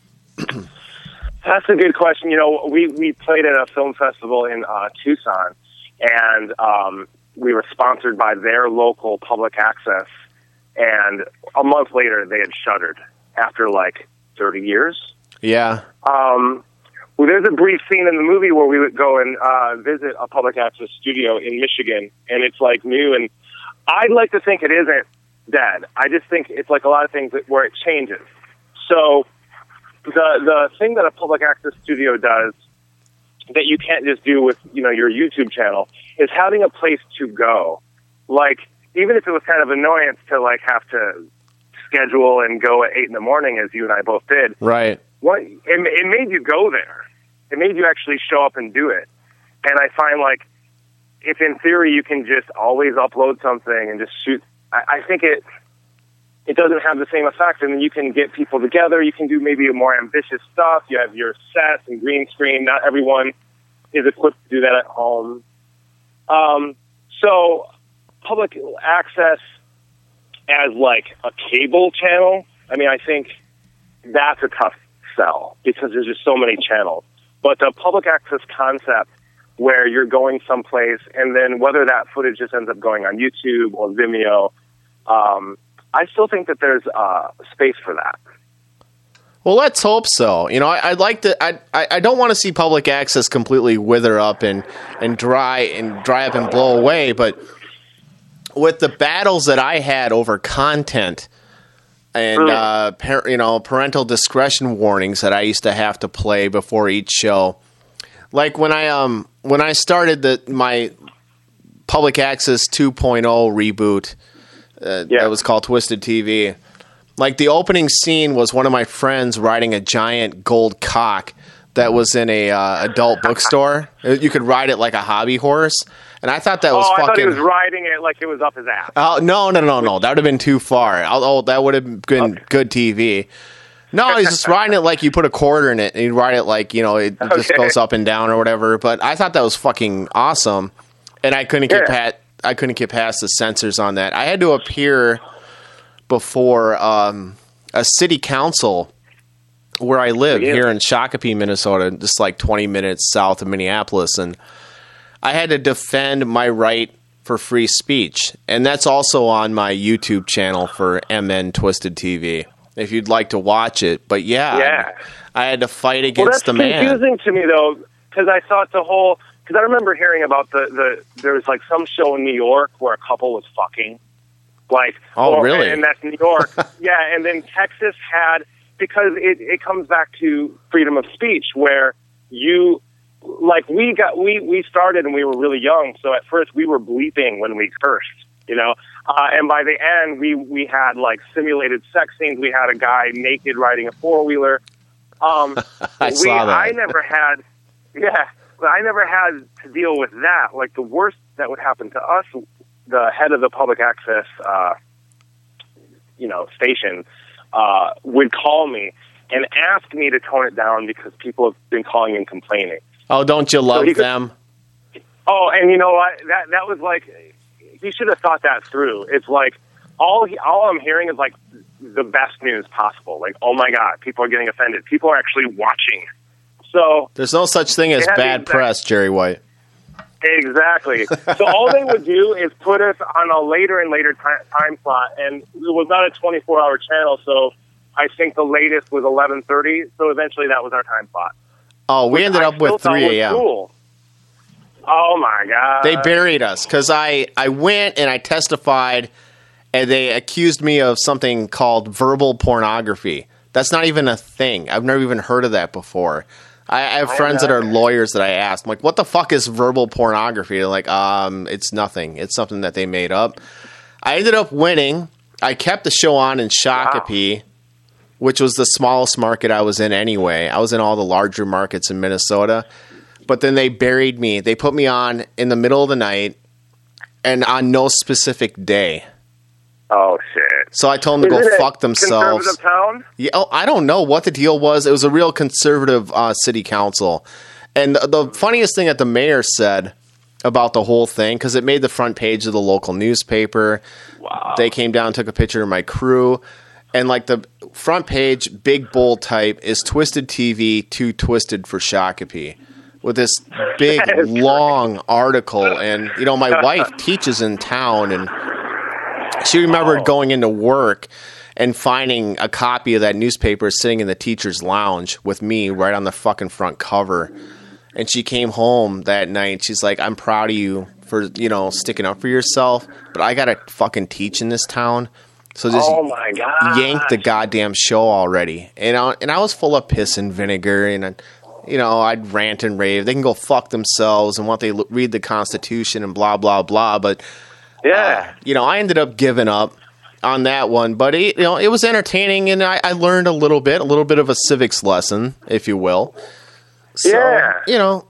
That's a good question. You know, we, we played at a film festival in uh, Tucson, and um, we were sponsored by their local public access. And a month later, they had shuttered after like thirty years. Yeah. Um, well, there's a brief scene in the movie where we would go and uh, visit a public access studio in Michigan, and it's like new. And I'd like to think it isn't dead. I just think it's like a lot of things that, where it changes. So the the thing that a public access studio does that you can't just do with, you know, your YouTube channel is having a place to go. Like, even if it was kind of annoyance to like have to schedule and go at eight in the morning, as you and I both did. Right. What it, it made you go there. It made you actually show up and do it. And I find like, if in theory you can just always upload something and just shoot, I, I think it it doesn't have the same effect. And then you can get people together. You can do maybe a more ambitious stuff. You have your sets and green screen. Not everyone is equipped to do that at home. Um, so public access as like a cable channel, I mean, I think that's a tough sell because there's just so many channels. But the public access concept where you're going someplace and then whether that footage just ends up going on YouTube or Vimeo, um, I still think that there's uh, space for that. Well, let's hope so. You know, I, I'd like to. I I, I don't want to see public access completely wither up and, and dry and dry up and blow away. But with the battles that I had over content and uh, par- you know parental discretion warnings that I used to have to play before each show, Like when I um when I started the my public access two point oh reboot, uh, Yeah. that was called Twisted T V. Like the opening scene was one of my friends riding a giant gold cock that was in a uh, adult bookstore. You could ride it like a hobby horse, and I thought that was oh, fucking. I thought he was riding it like it was up his ass. Oh no no no no! That would have been too far. Oh, that would have been Okay. good T V. No, he's just riding it like you put a quarter in it, and you ride it like, you know, it just Okay. goes up and down or whatever. But I thought that was fucking awesome, and I couldn't get Yeah. past. I couldn't get past the censors on that. I had to appear before um, a city council where I live Yeah. here in Shakopee, Minnesota, just like twenty minutes south of Minneapolis, and I had to defend my right for free speech, and that's also on my YouTube channel for M N Twisted T V. If you'd like to watch it, but yeah, Yeah. I, I had to fight Well, against that's the man. confusing to me though, because I thought the whole. Because I remember hearing about the the there was like some show in New York where a couple was fucking, like Oh, or- really? And that's New York, yeah. And then Texas had because it it comes back to freedom of speech where you like we got we we started and we were really young, so at first we were bleeping when we cursed, you know. Uh, and by the end, we we had like simulated sex scenes. We had a guy naked riding a four wheeler. Um, I we, saw that. I never had, yeah, but I never had to deal with that. Like the worst that would happen to us, the head of the public access, uh, you know, station, uh, would call me and ask me to tone it down because people have been calling and complaining. Oh, don't you love he could- them? Oh, and you know what? That that was like, he should have thought that through. It's like all he, all I'm hearing is like the best news possible. Like, oh my God, people are getting offended. People are actually watching. So There's no such thing as It had the bad exact- press, Jerry White. exactly. So all they would do is put us on a later and later ti- time slot, and it was not a twenty-four hour channel. So I think the latest was eleven thirty. So eventually that was our time slot. Oh, we which ended I up still with thought three was a.m. Cool. Oh my God! They buried us because I, I went and I testified, and they accused me of something called verbal pornography. That's not even a thing. I've never even heard of that before. I, I have I friends know. that are lawyers that I asked, I'm like, what the fuck is verbal pornography? They're like, um, it's nothing. It's something that they made up. I ended up winning. I kept the show on in Shakopee, which was the smallest market I was in anyway. I was in all the larger markets in Minnesota. But then they buried me. They put me on in the middle of the night and on no specific day. Oh shit! So I told them to Is go it a fuck themselves. Conservative town? Yeah, oh, I don't know what the deal was. It was a real conservative uh, city council. And the, the funniest thing that the mayor said about the whole thing, because it made the front page of the local newspaper. Wow. They came down, took a picture of my crew. And like the front page, big bold type, is Twisted T V, too twisted for Shakopee. With this big, That is long article. And, you know, my wife teaches in town, and she remembered Oh. going into work and finding a copy of that newspaper sitting in the teacher's lounge with me right on the fucking front cover. And she came home that night. She's like, I'm proud of you for, you know, sticking up for yourself, but I got to fucking teach in this town. So just Oh my God! yanked the goddamn show already. And I, and I was full of piss and vinegar, and I, you know, I'd rant and rave. They can go fuck themselves and want they l- read the Constitution and blah, blah, blah. But, Yeah. you know, I ended up giving up on that one. But, it, you know, it was entertaining, and I, I learned a little bit, a little bit of a civics lesson, if you will. So, Yeah. you know,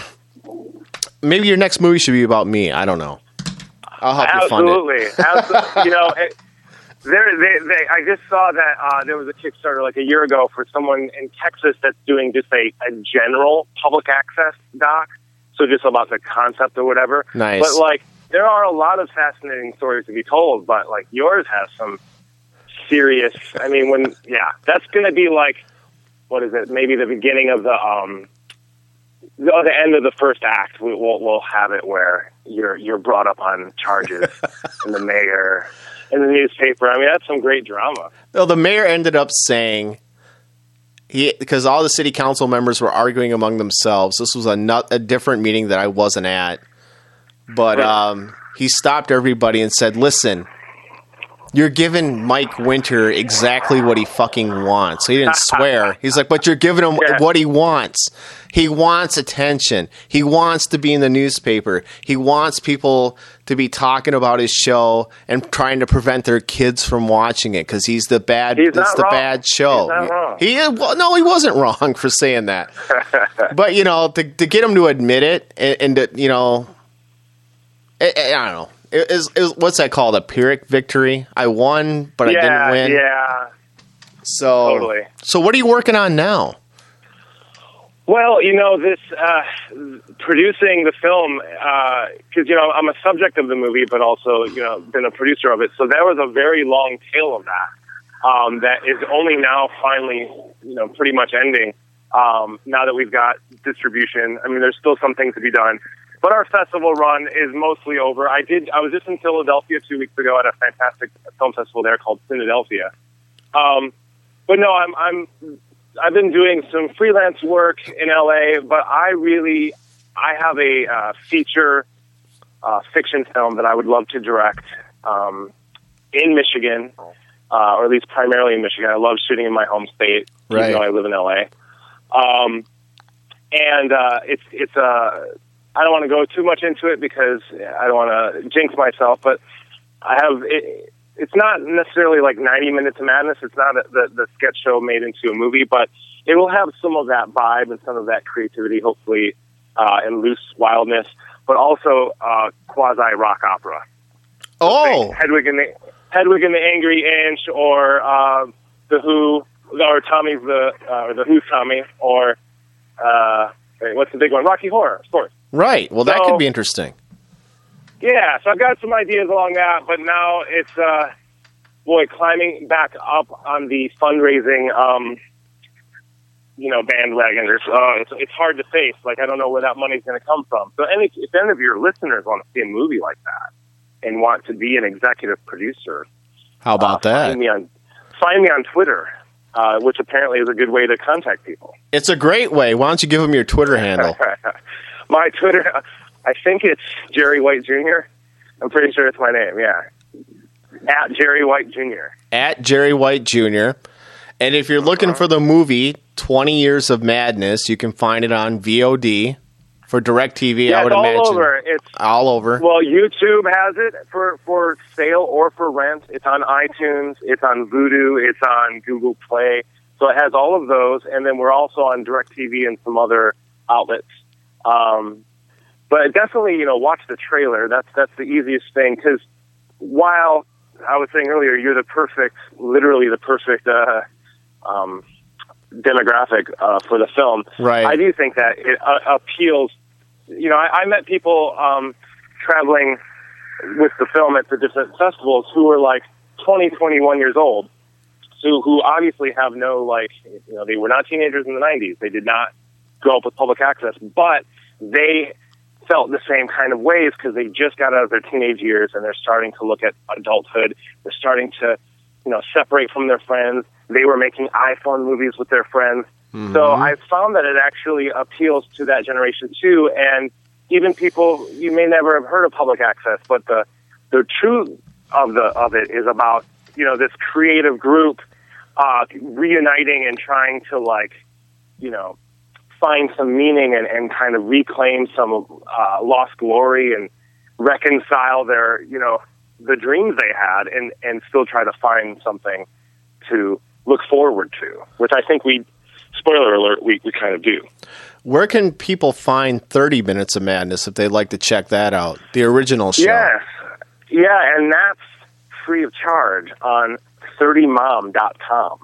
maybe your next movie should be about me. I don't know. I'll help you fund it. Absolutely. Absolutely. You know, it, there, they, they, I just saw that uh, there was a Kickstarter like a year ago for someone in Texas that's doing just a, a general public access doc. So just about the concept or whatever. Nice. But like, there are a lot of fascinating stories to be told, but like yours has some serious, I mean, when, yeah, that's going to be like, what is it? Maybe the beginning of the, um, the, the end of the first act. We, we'll, we'll have it where you're, you're brought up on charges and the mayor in the newspaper. I mean, that's some great drama. Well, the mayor ended up saying he because all the city council members were arguing among themselves. This was a not, a different meeting that I wasn't at, but um, he stopped everybody and said, "Listen, you're giving Mike Winter exactly what he fucking wants. He didn't swear. He's like, but you're giving him Yeah. what he wants. He wants attention. He wants to be in the newspaper. He wants people to be talking about his show and trying to prevent their kids from watching it because he's the bad. He's it's not the wrong. bad show. He's not wrong. He well, no, he wasn't wrong for saying that. But you know, to to get him to admit it and, and to, you know, I, I don't know. It is, it was, what's that called? A Pyrrhic victory? I won, but yeah, I didn't win. Yeah, So, totally. So, what are you working on now? Well, you know, this uh, producing the film, because, you know, I'm a subject of the movie, but also, you know, been a producer of it. So there was a very long tail of that um, that is only now finally, you know, pretty much ending um, now that we've got distribution. I mean, there's still some things to be done. But our festival run is mostly over. I did. I was just in Philadelphia two weeks ago at a fantastic film festival there called Philadelphia. Um, but no, I'm, I'm, I've been doing some freelance work in L A, but I really, I have a uh, feature uh, fiction film that I would love to direct um, in Michigan, uh, or at least primarily in Michigan. I love shooting in my home state, Right. even though I live in L A. Um, and uh, it's it's a. Uh, I don't want to go too much into it because I don't want to jinx myself, but I have, it, it's not necessarily like ninety minutes of madness. It's not a, the, the sketch show made into a movie, but it will have some of that vibe and some of that creativity, hopefully, uh, and loose wildness, but also uh, quasi rock opera. Oh, Hedwig and the Hedwig and the Angry Inch, or uh, the Who, or Tommy's the, uh, or the Who's Tommy, or uh, wait, what's the big one? Rocky Horror, of course. right. Well, that So- could be interesting. Yeah, so I've got some ideas along that, but now it's, uh, boy, climbing back up on the fundraising, um, you know, bandwagon. There's, uh, it's, it's hard to face. Like, I don't know where that money's going to come from. So any, if any of your listeners want to see a movie like that and want to be an executive producer, How about uh, that? Find me on, find me on Twitter, uh, which apparently is a good way to contact people. It's a great way. Why don't you give him your Twitter handle? My Twitter, I think it's Jerry White Junior I'm pretty sure it's my name, yeah. At Jerry White Junior At Jerry White Junior And if you're looking for the movie twenty Years of Madness, you can find it on V O D for DirecTV. Yeah, I would it's all imagine over. It's all over. well, YouTube has it for, for sale or for rent. It's on iTunes. It's on Vudu. It's on Google Play. So it has all of those, and then we're also on DirecTV and some other outlets. Um, but definitely, you know, watch the trailer. That's that's the easiest thing, because while I was saying earlier, you're the perfect, literally the perfect uh, um, demographic uh, for the film. Right. I do think that it uh, appeals. You know, I, I met people um, traveling with the film at the different festivals who were like twenty, twenty-one years old, who who obviously have no, like, you know, they were not teenagers in the nineties. They did not grow up with public access, but they felt the same kind of ways because they just got out of their teenage years and they're starting to look at adulthood. They're starting to, you know, separate from their friends. They were making iPhone movies with their friends. Mm-hmm. So I found that it actually appeals to that generation too. And even people, you may never have heard of public access, but the, the truth of the, of it is about, you know, this creative group, uh, reuniting and trying to, like, you know, find some meaning and, and kind of reclaim some uh, lost glory and reconcile their, you know, the dreams they had, and, and still try to find something to look forward to, which I think we, spoiler alert, we, we kind of do. Where can people find thirty Minutes of Madness if they'd like to check that out? The original show. Yes. Yeah, and that's free of charge on thirty mom dot com.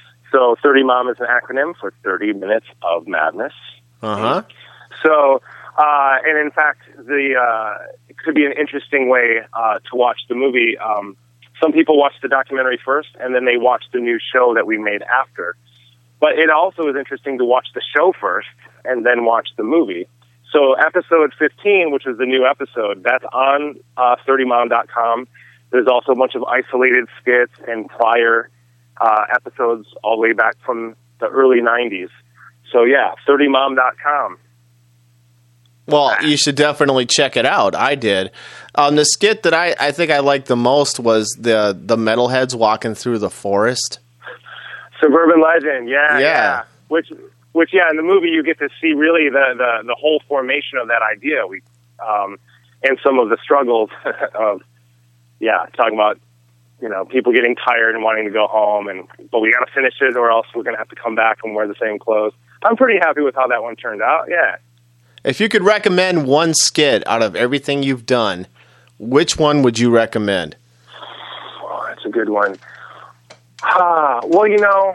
So thirty mom is an acronym for thirty Minutes of Madness. Uh-huh. So, uh, and in fact, the uh, it could be an interesting way uh, to watch the movie. Um, some people watch the documentary first, and then they watch the new show that we made after. But it also is interesting to watch the show first, and then watch the movie. So episode fifteen, which is the new episode, that's on uh, thirty mom dot com. There's also a bunch of isolated skits and prior Uh, episodes all the way back from the early nineties. So yeah, thirty mom dot com. Well, you should definitely check it out. I did. Um, the skit that I, I think I liked the most was the the metalheads walking through the forest. Suburban Legend, yeah, Yeah. yeah. Which, which, yeah, in the movie you get to see really the, the, the whole formation of that idea. We, um, and some of the struggles of, yeah, talking about, you know, people getting tired and wanting to go home, and but we got to finish it, or else we're going to have to come back and wear the same clothes. I'm pretty happy with how that one turned out. Yeah. If you could recommend one skit out of everything you've done, which one would you recommend? Oh, that's a good one. Ah, well, you know,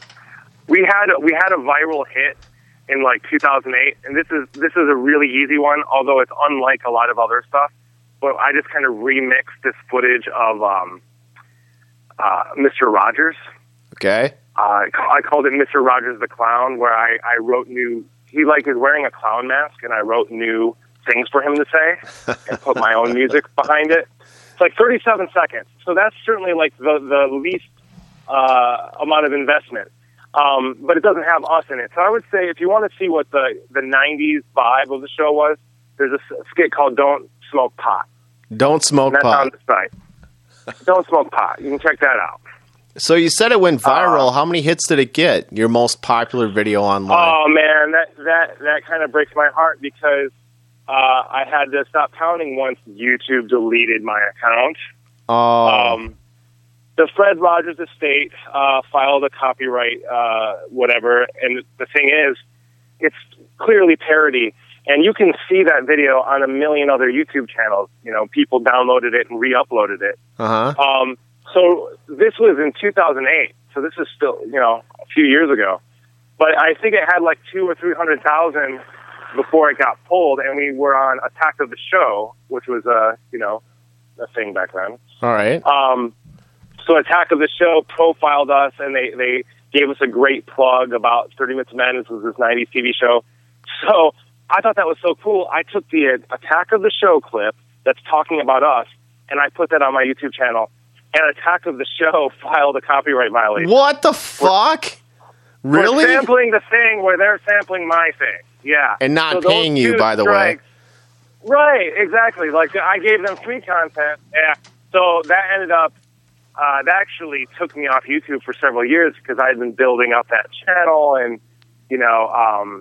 we had we had a viral hit in like two thousand eight, and this is this is a really easy one, although it's unlike a lot of other stuff. But I just kind of remixed this footage of um, uh, Mister Rogers. Okay. Uh, I called it Mister Rogers the Clown, where I, I wrote new. He like is wearing a clown mask, and I wrote new things for him to say and put my own music behind it. It's like thirty-seven seconds, so that's certainly like the the least uh, amount of investment. Um, but it doesn't have us in it. So I would say if you want to see what the the nineties vibe of the show was, there's a skit called "Don't Smoke Pot." Don't smoke And that's pot. on the site. Don't smoke pot. You can check that out. So you said it went viral. Uh, How many hits did it get? Your most popular video online? Oh man, that that that kind of breaks my heart because uh, I had to stop counting once YouTube deleted my account. Oh. Um, the Fred Rogers estate uh, filed a copyright, uh, whatever, and the thing is, it's clearly parody, and you can see that video on a million other YouTube channels. You know, people downloaded it and re-uploaded it. Uh huh. Um, so this was in two thousand eight. So this is still, you know, a few years ago. But I think it had like two or three hundred thousand before it got pulled, and we were on Attack of the Show, which was a, you know, a thing back then. All right. Um, so Attack of the Show profiled us, and they, they gave us a great plug about thirty Minutes of Madness was this nineties T V show. So I thought that was so cool. I took the Attack of the Show clip that's talking about us, and I put that on my YouTube channel. And Attack of the Show filed a copyright violation. What the fuck? Really? We're sampling the thing where they're sampling my thing. Yeah. And not So those paying you, two by the strikes- way. Right, exactly. Like, I gave them free content. Yeah. So that ended up, uh, that actually took me off YouTube for several years because I had been building up that channel and, you know, um,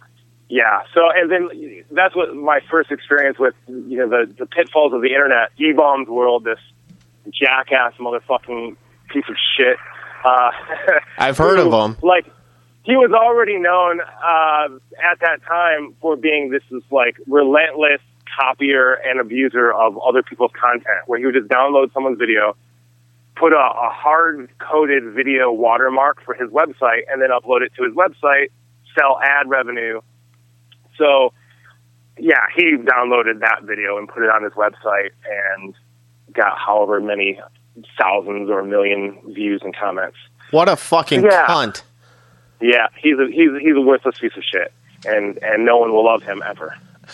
yeah. So, and then that's what my first experience with, you know, the, the pitfalls of the internet, E-Bombs World, this jackass motherfucking piece of shit. Uh, I've heard who, of him. Like, he was already known uh, at that time for being this is like relentless copier and abuser of other people's content, where he would just download someone's video, put a, a hard-coded video watermark for his website, and then upload it to his website, sell ad revenue. So, yeah, he downloaded that video and put it on his website and got however many thousands or a million views and comments. What a fucking Yeah. cunt. Yeah, he's a he's he's a worthless piece of shit, and and no one will love him ever.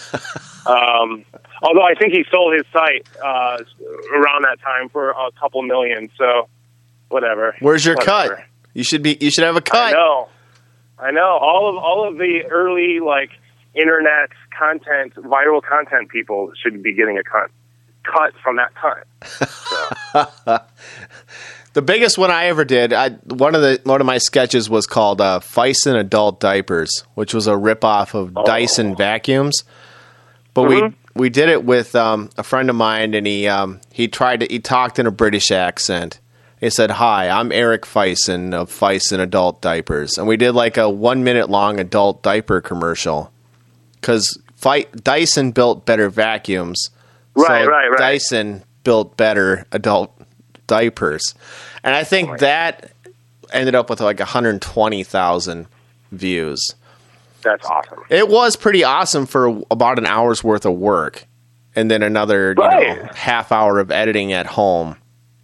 um, although I think he sold his site uh, around that time for a couple million. So whatever. Where's your Whatever. cut? You should be. You should have a I cut. know, I know. All of all of the early like internet content, viral content people should be getting a cut cut from that cut. So. The biggest one I ever did, I, one of the one of my sketches was called uh, "Feist in Adult Diapers," which was a ripoff of Oh. Dyson vacuums. But Mhm. we we did it with um, a friend of mine, and he um, he tried to he talked in a British accent. He said, "Hi, I'm Eric Feisen of Feist in Adult Diapers," and we did like a one minute long adult diaper commercial because Dyson built better vacuums. Right, so right, right. Dyson built better adult diapers. And I think Oh that ended up with like one hundred twenty thousand views. That's awesome. It was pretty awesome for about an hour's worth of work. And then another you Right. know, half hour of editing at home.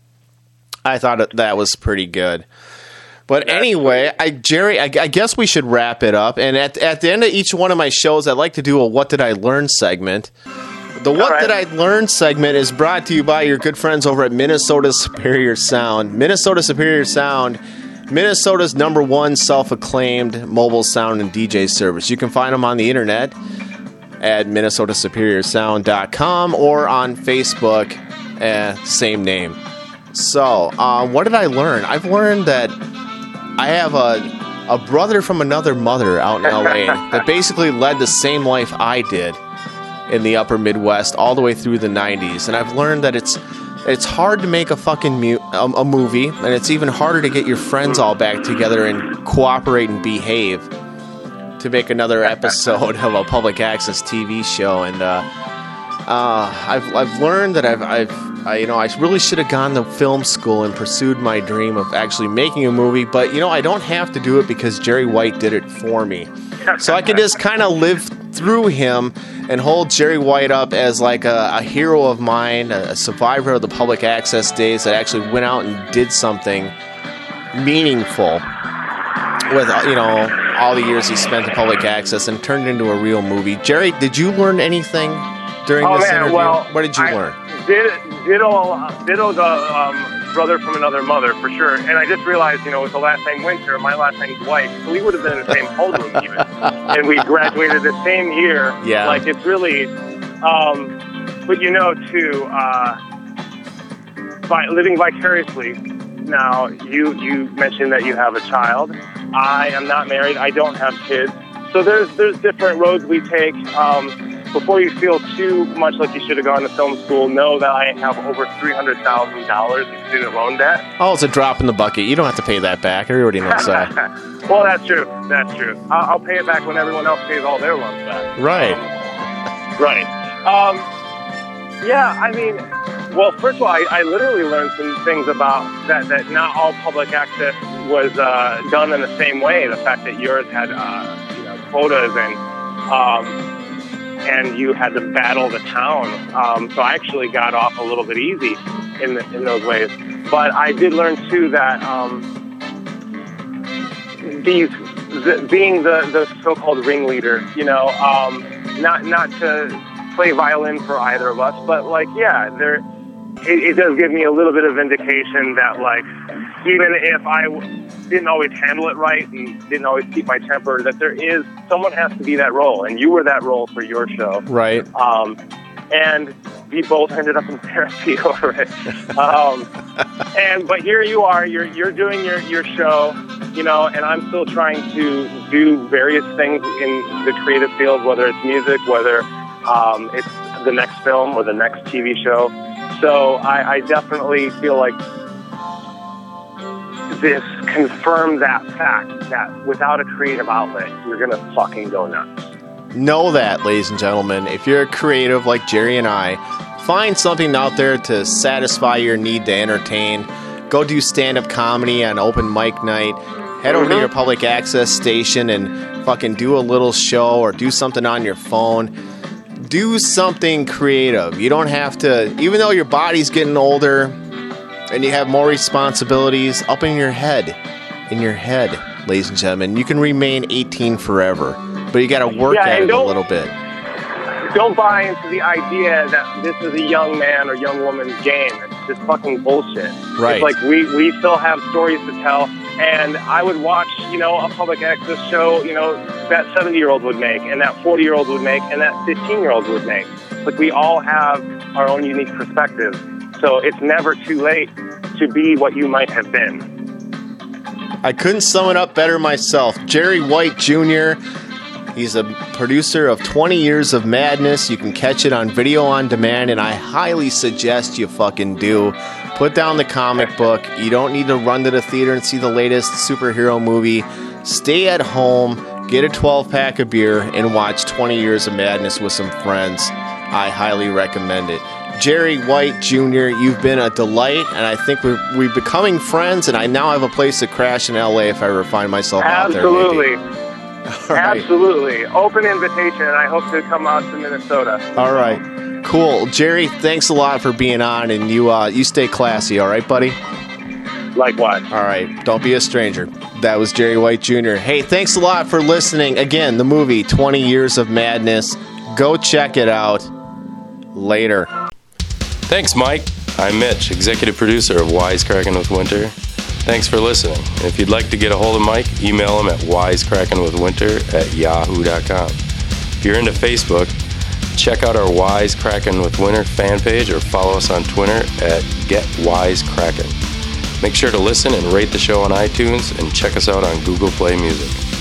I thought it- that was pretty good. But That's anyway, I, Jerry, I, I guess we should wrap it up. And at, at the end of each one of my shows, I'd like to do a What Did I Learn segment. The What right. Did I Learn segment is brought to you by your good friends over at Minnesota Superior Sound. Minnesota Superior Sound, Minnesota's number one self-acclaimed mobile sound and D J service. You can find them on the internet at minnesota superior sound dot com or on Facebook, eh, same name. So, uh, what did I learn? I've learned that I have a a brother from another mother out in L A that basically led the same life I did in the upper Midwest all the way through the nineties. And I've learned that it's it's hard to make a fucking mu- a, a movie, and it's even harder to get your friends all back together and cooperate and behave to make another episode of a public access T V show. And uh, uh, I've I've learned that I've I've I, you know I really should have gone to film school and pursued my dream of actually making a movie. But you know I don't have to do it because Jerry White did it for me. So I can just kind of live through him and hold Jerry White up as like a, a hero of mine, a, a survivor of the public access days that actually went out and did something meaningful with, you know, all the years he spent in public access and turned it into a real movie. Jerry, did you learn anything during oh, this man, interview? Well, what did you I learn? Did, ditto, ditto the um, brother from another mother, for sure. And I just realized, you know, with the last name Winter, my last name's White, so we would have been in the same homeroom even. And we graduated the same year. Yeah. Like, it's really... Um, but, you know, too, uh, by living vicariously, now, you, you mentioned that you have a child. I am not married. I don't have kids. So there's there's different roads we take. Um, before you feel too much like you should have gone to film school, know that I have over three hundred thousand dollars in student loan debt. Oh, it's a drop in the bucket. You don't have to pay that back. Everybody knows that. Well, that's true. That's true. I'll, I'll pay it back when everyone else pays all their loans back. Right. Um, right. Um, yeah, I mean, well, first of all, I, I literally learned some things about that, that not all public access was uh, done in the same way. The fact that yours had uh, you know, quotas and um, and you had to battle the town. Um, so I actually got off a little bit easy in the, in those ways. But I did learn too that um, these the, being the, the so-called ringleader, you know, um, not not to play violin for either of us, but like, yeah, there. It, it does give me a little bit of indication that, like, even if I w- didn't always handle it right and didn't always keep my temper, that there is, someone has to be that role, and you were that role for your show. Right. Um, and we both ended up in therapy over it. Um, and, but here you are, you're, you're doing your, your show, you know, and I'm still trying to do various things in the creative field, whether it's music, whether um, it's the next film or the next T V show. So I, I definitely feel like this confirmed that fact that without a creative outlet, you're going to fucking go nuts. Know that, ladies and gentlemen. If you're a creative like Jerry and I, find something out there to satisfy your need to entertain. Go do stand-up comedy on open mic night. Head over mm-hmm. to your public access station and fucking do a little show or do something on your phone. Do something creative. You don't have to, even though your body's getting older and you have more responsibilities, up in your head, in your head, ladies and gentlemen, you can remain eighteen forever, but you got to work yeah, at it a little bit. Don't buy into the idea that this is a young man or young woman's game. It's just fucking bullshit. Right. It's like we, we still have stories to tell, and I would watch, you know, a public access show, you know, that seventy-year-old would make, and that forty-year-old would make, and that fifteen-year-old would make. Like, we all have our own unique perspectives, so it's never too late to be what you might have been. I couldn't sum it up better myself. Jerry White Junior He's a producer of twenty years of Madness. You can catch it on video on demand, and I highly suggest you fucking do. Put down the comic book. You don't need to run to the theater and see the latest superhero movie. Stay at home, get a twelve-pack of beer, and watch twenty years of Madness with some friends. I highly recommend it. Jerry White Junior, you've been a delight, and I think we're, we're becoming friends, and I now have a place to crash in L A if I ever find myself Absolutely. out there. Absolutely. Right. Absolutely. Open invitation, and I hope to come out to Minnesota. All right. Cool. Jerry, thanks a lot for being on, and you uh, you stay classy, all right, buddy? Likewise. All right. Don't be a stranger. That was Jerry White Junior Hey, thanks a lot for listening. Again, the movie, twenty years of Madness. Go check it out. Later. Thanks, Mike. I'm Mitch, executive producer of Wisecracking with Winter. Thanks for listening. If you'd like to get a hold of Mike, email him at wisecrackinwithwinter at yahoo dot com. If you're into Facebook, check out our Wisecracking with Winter fan page or follow us on Twitter at Get Wisecracking. Make sure to listen and rate the show on iTunes and check us out on Google Play Music.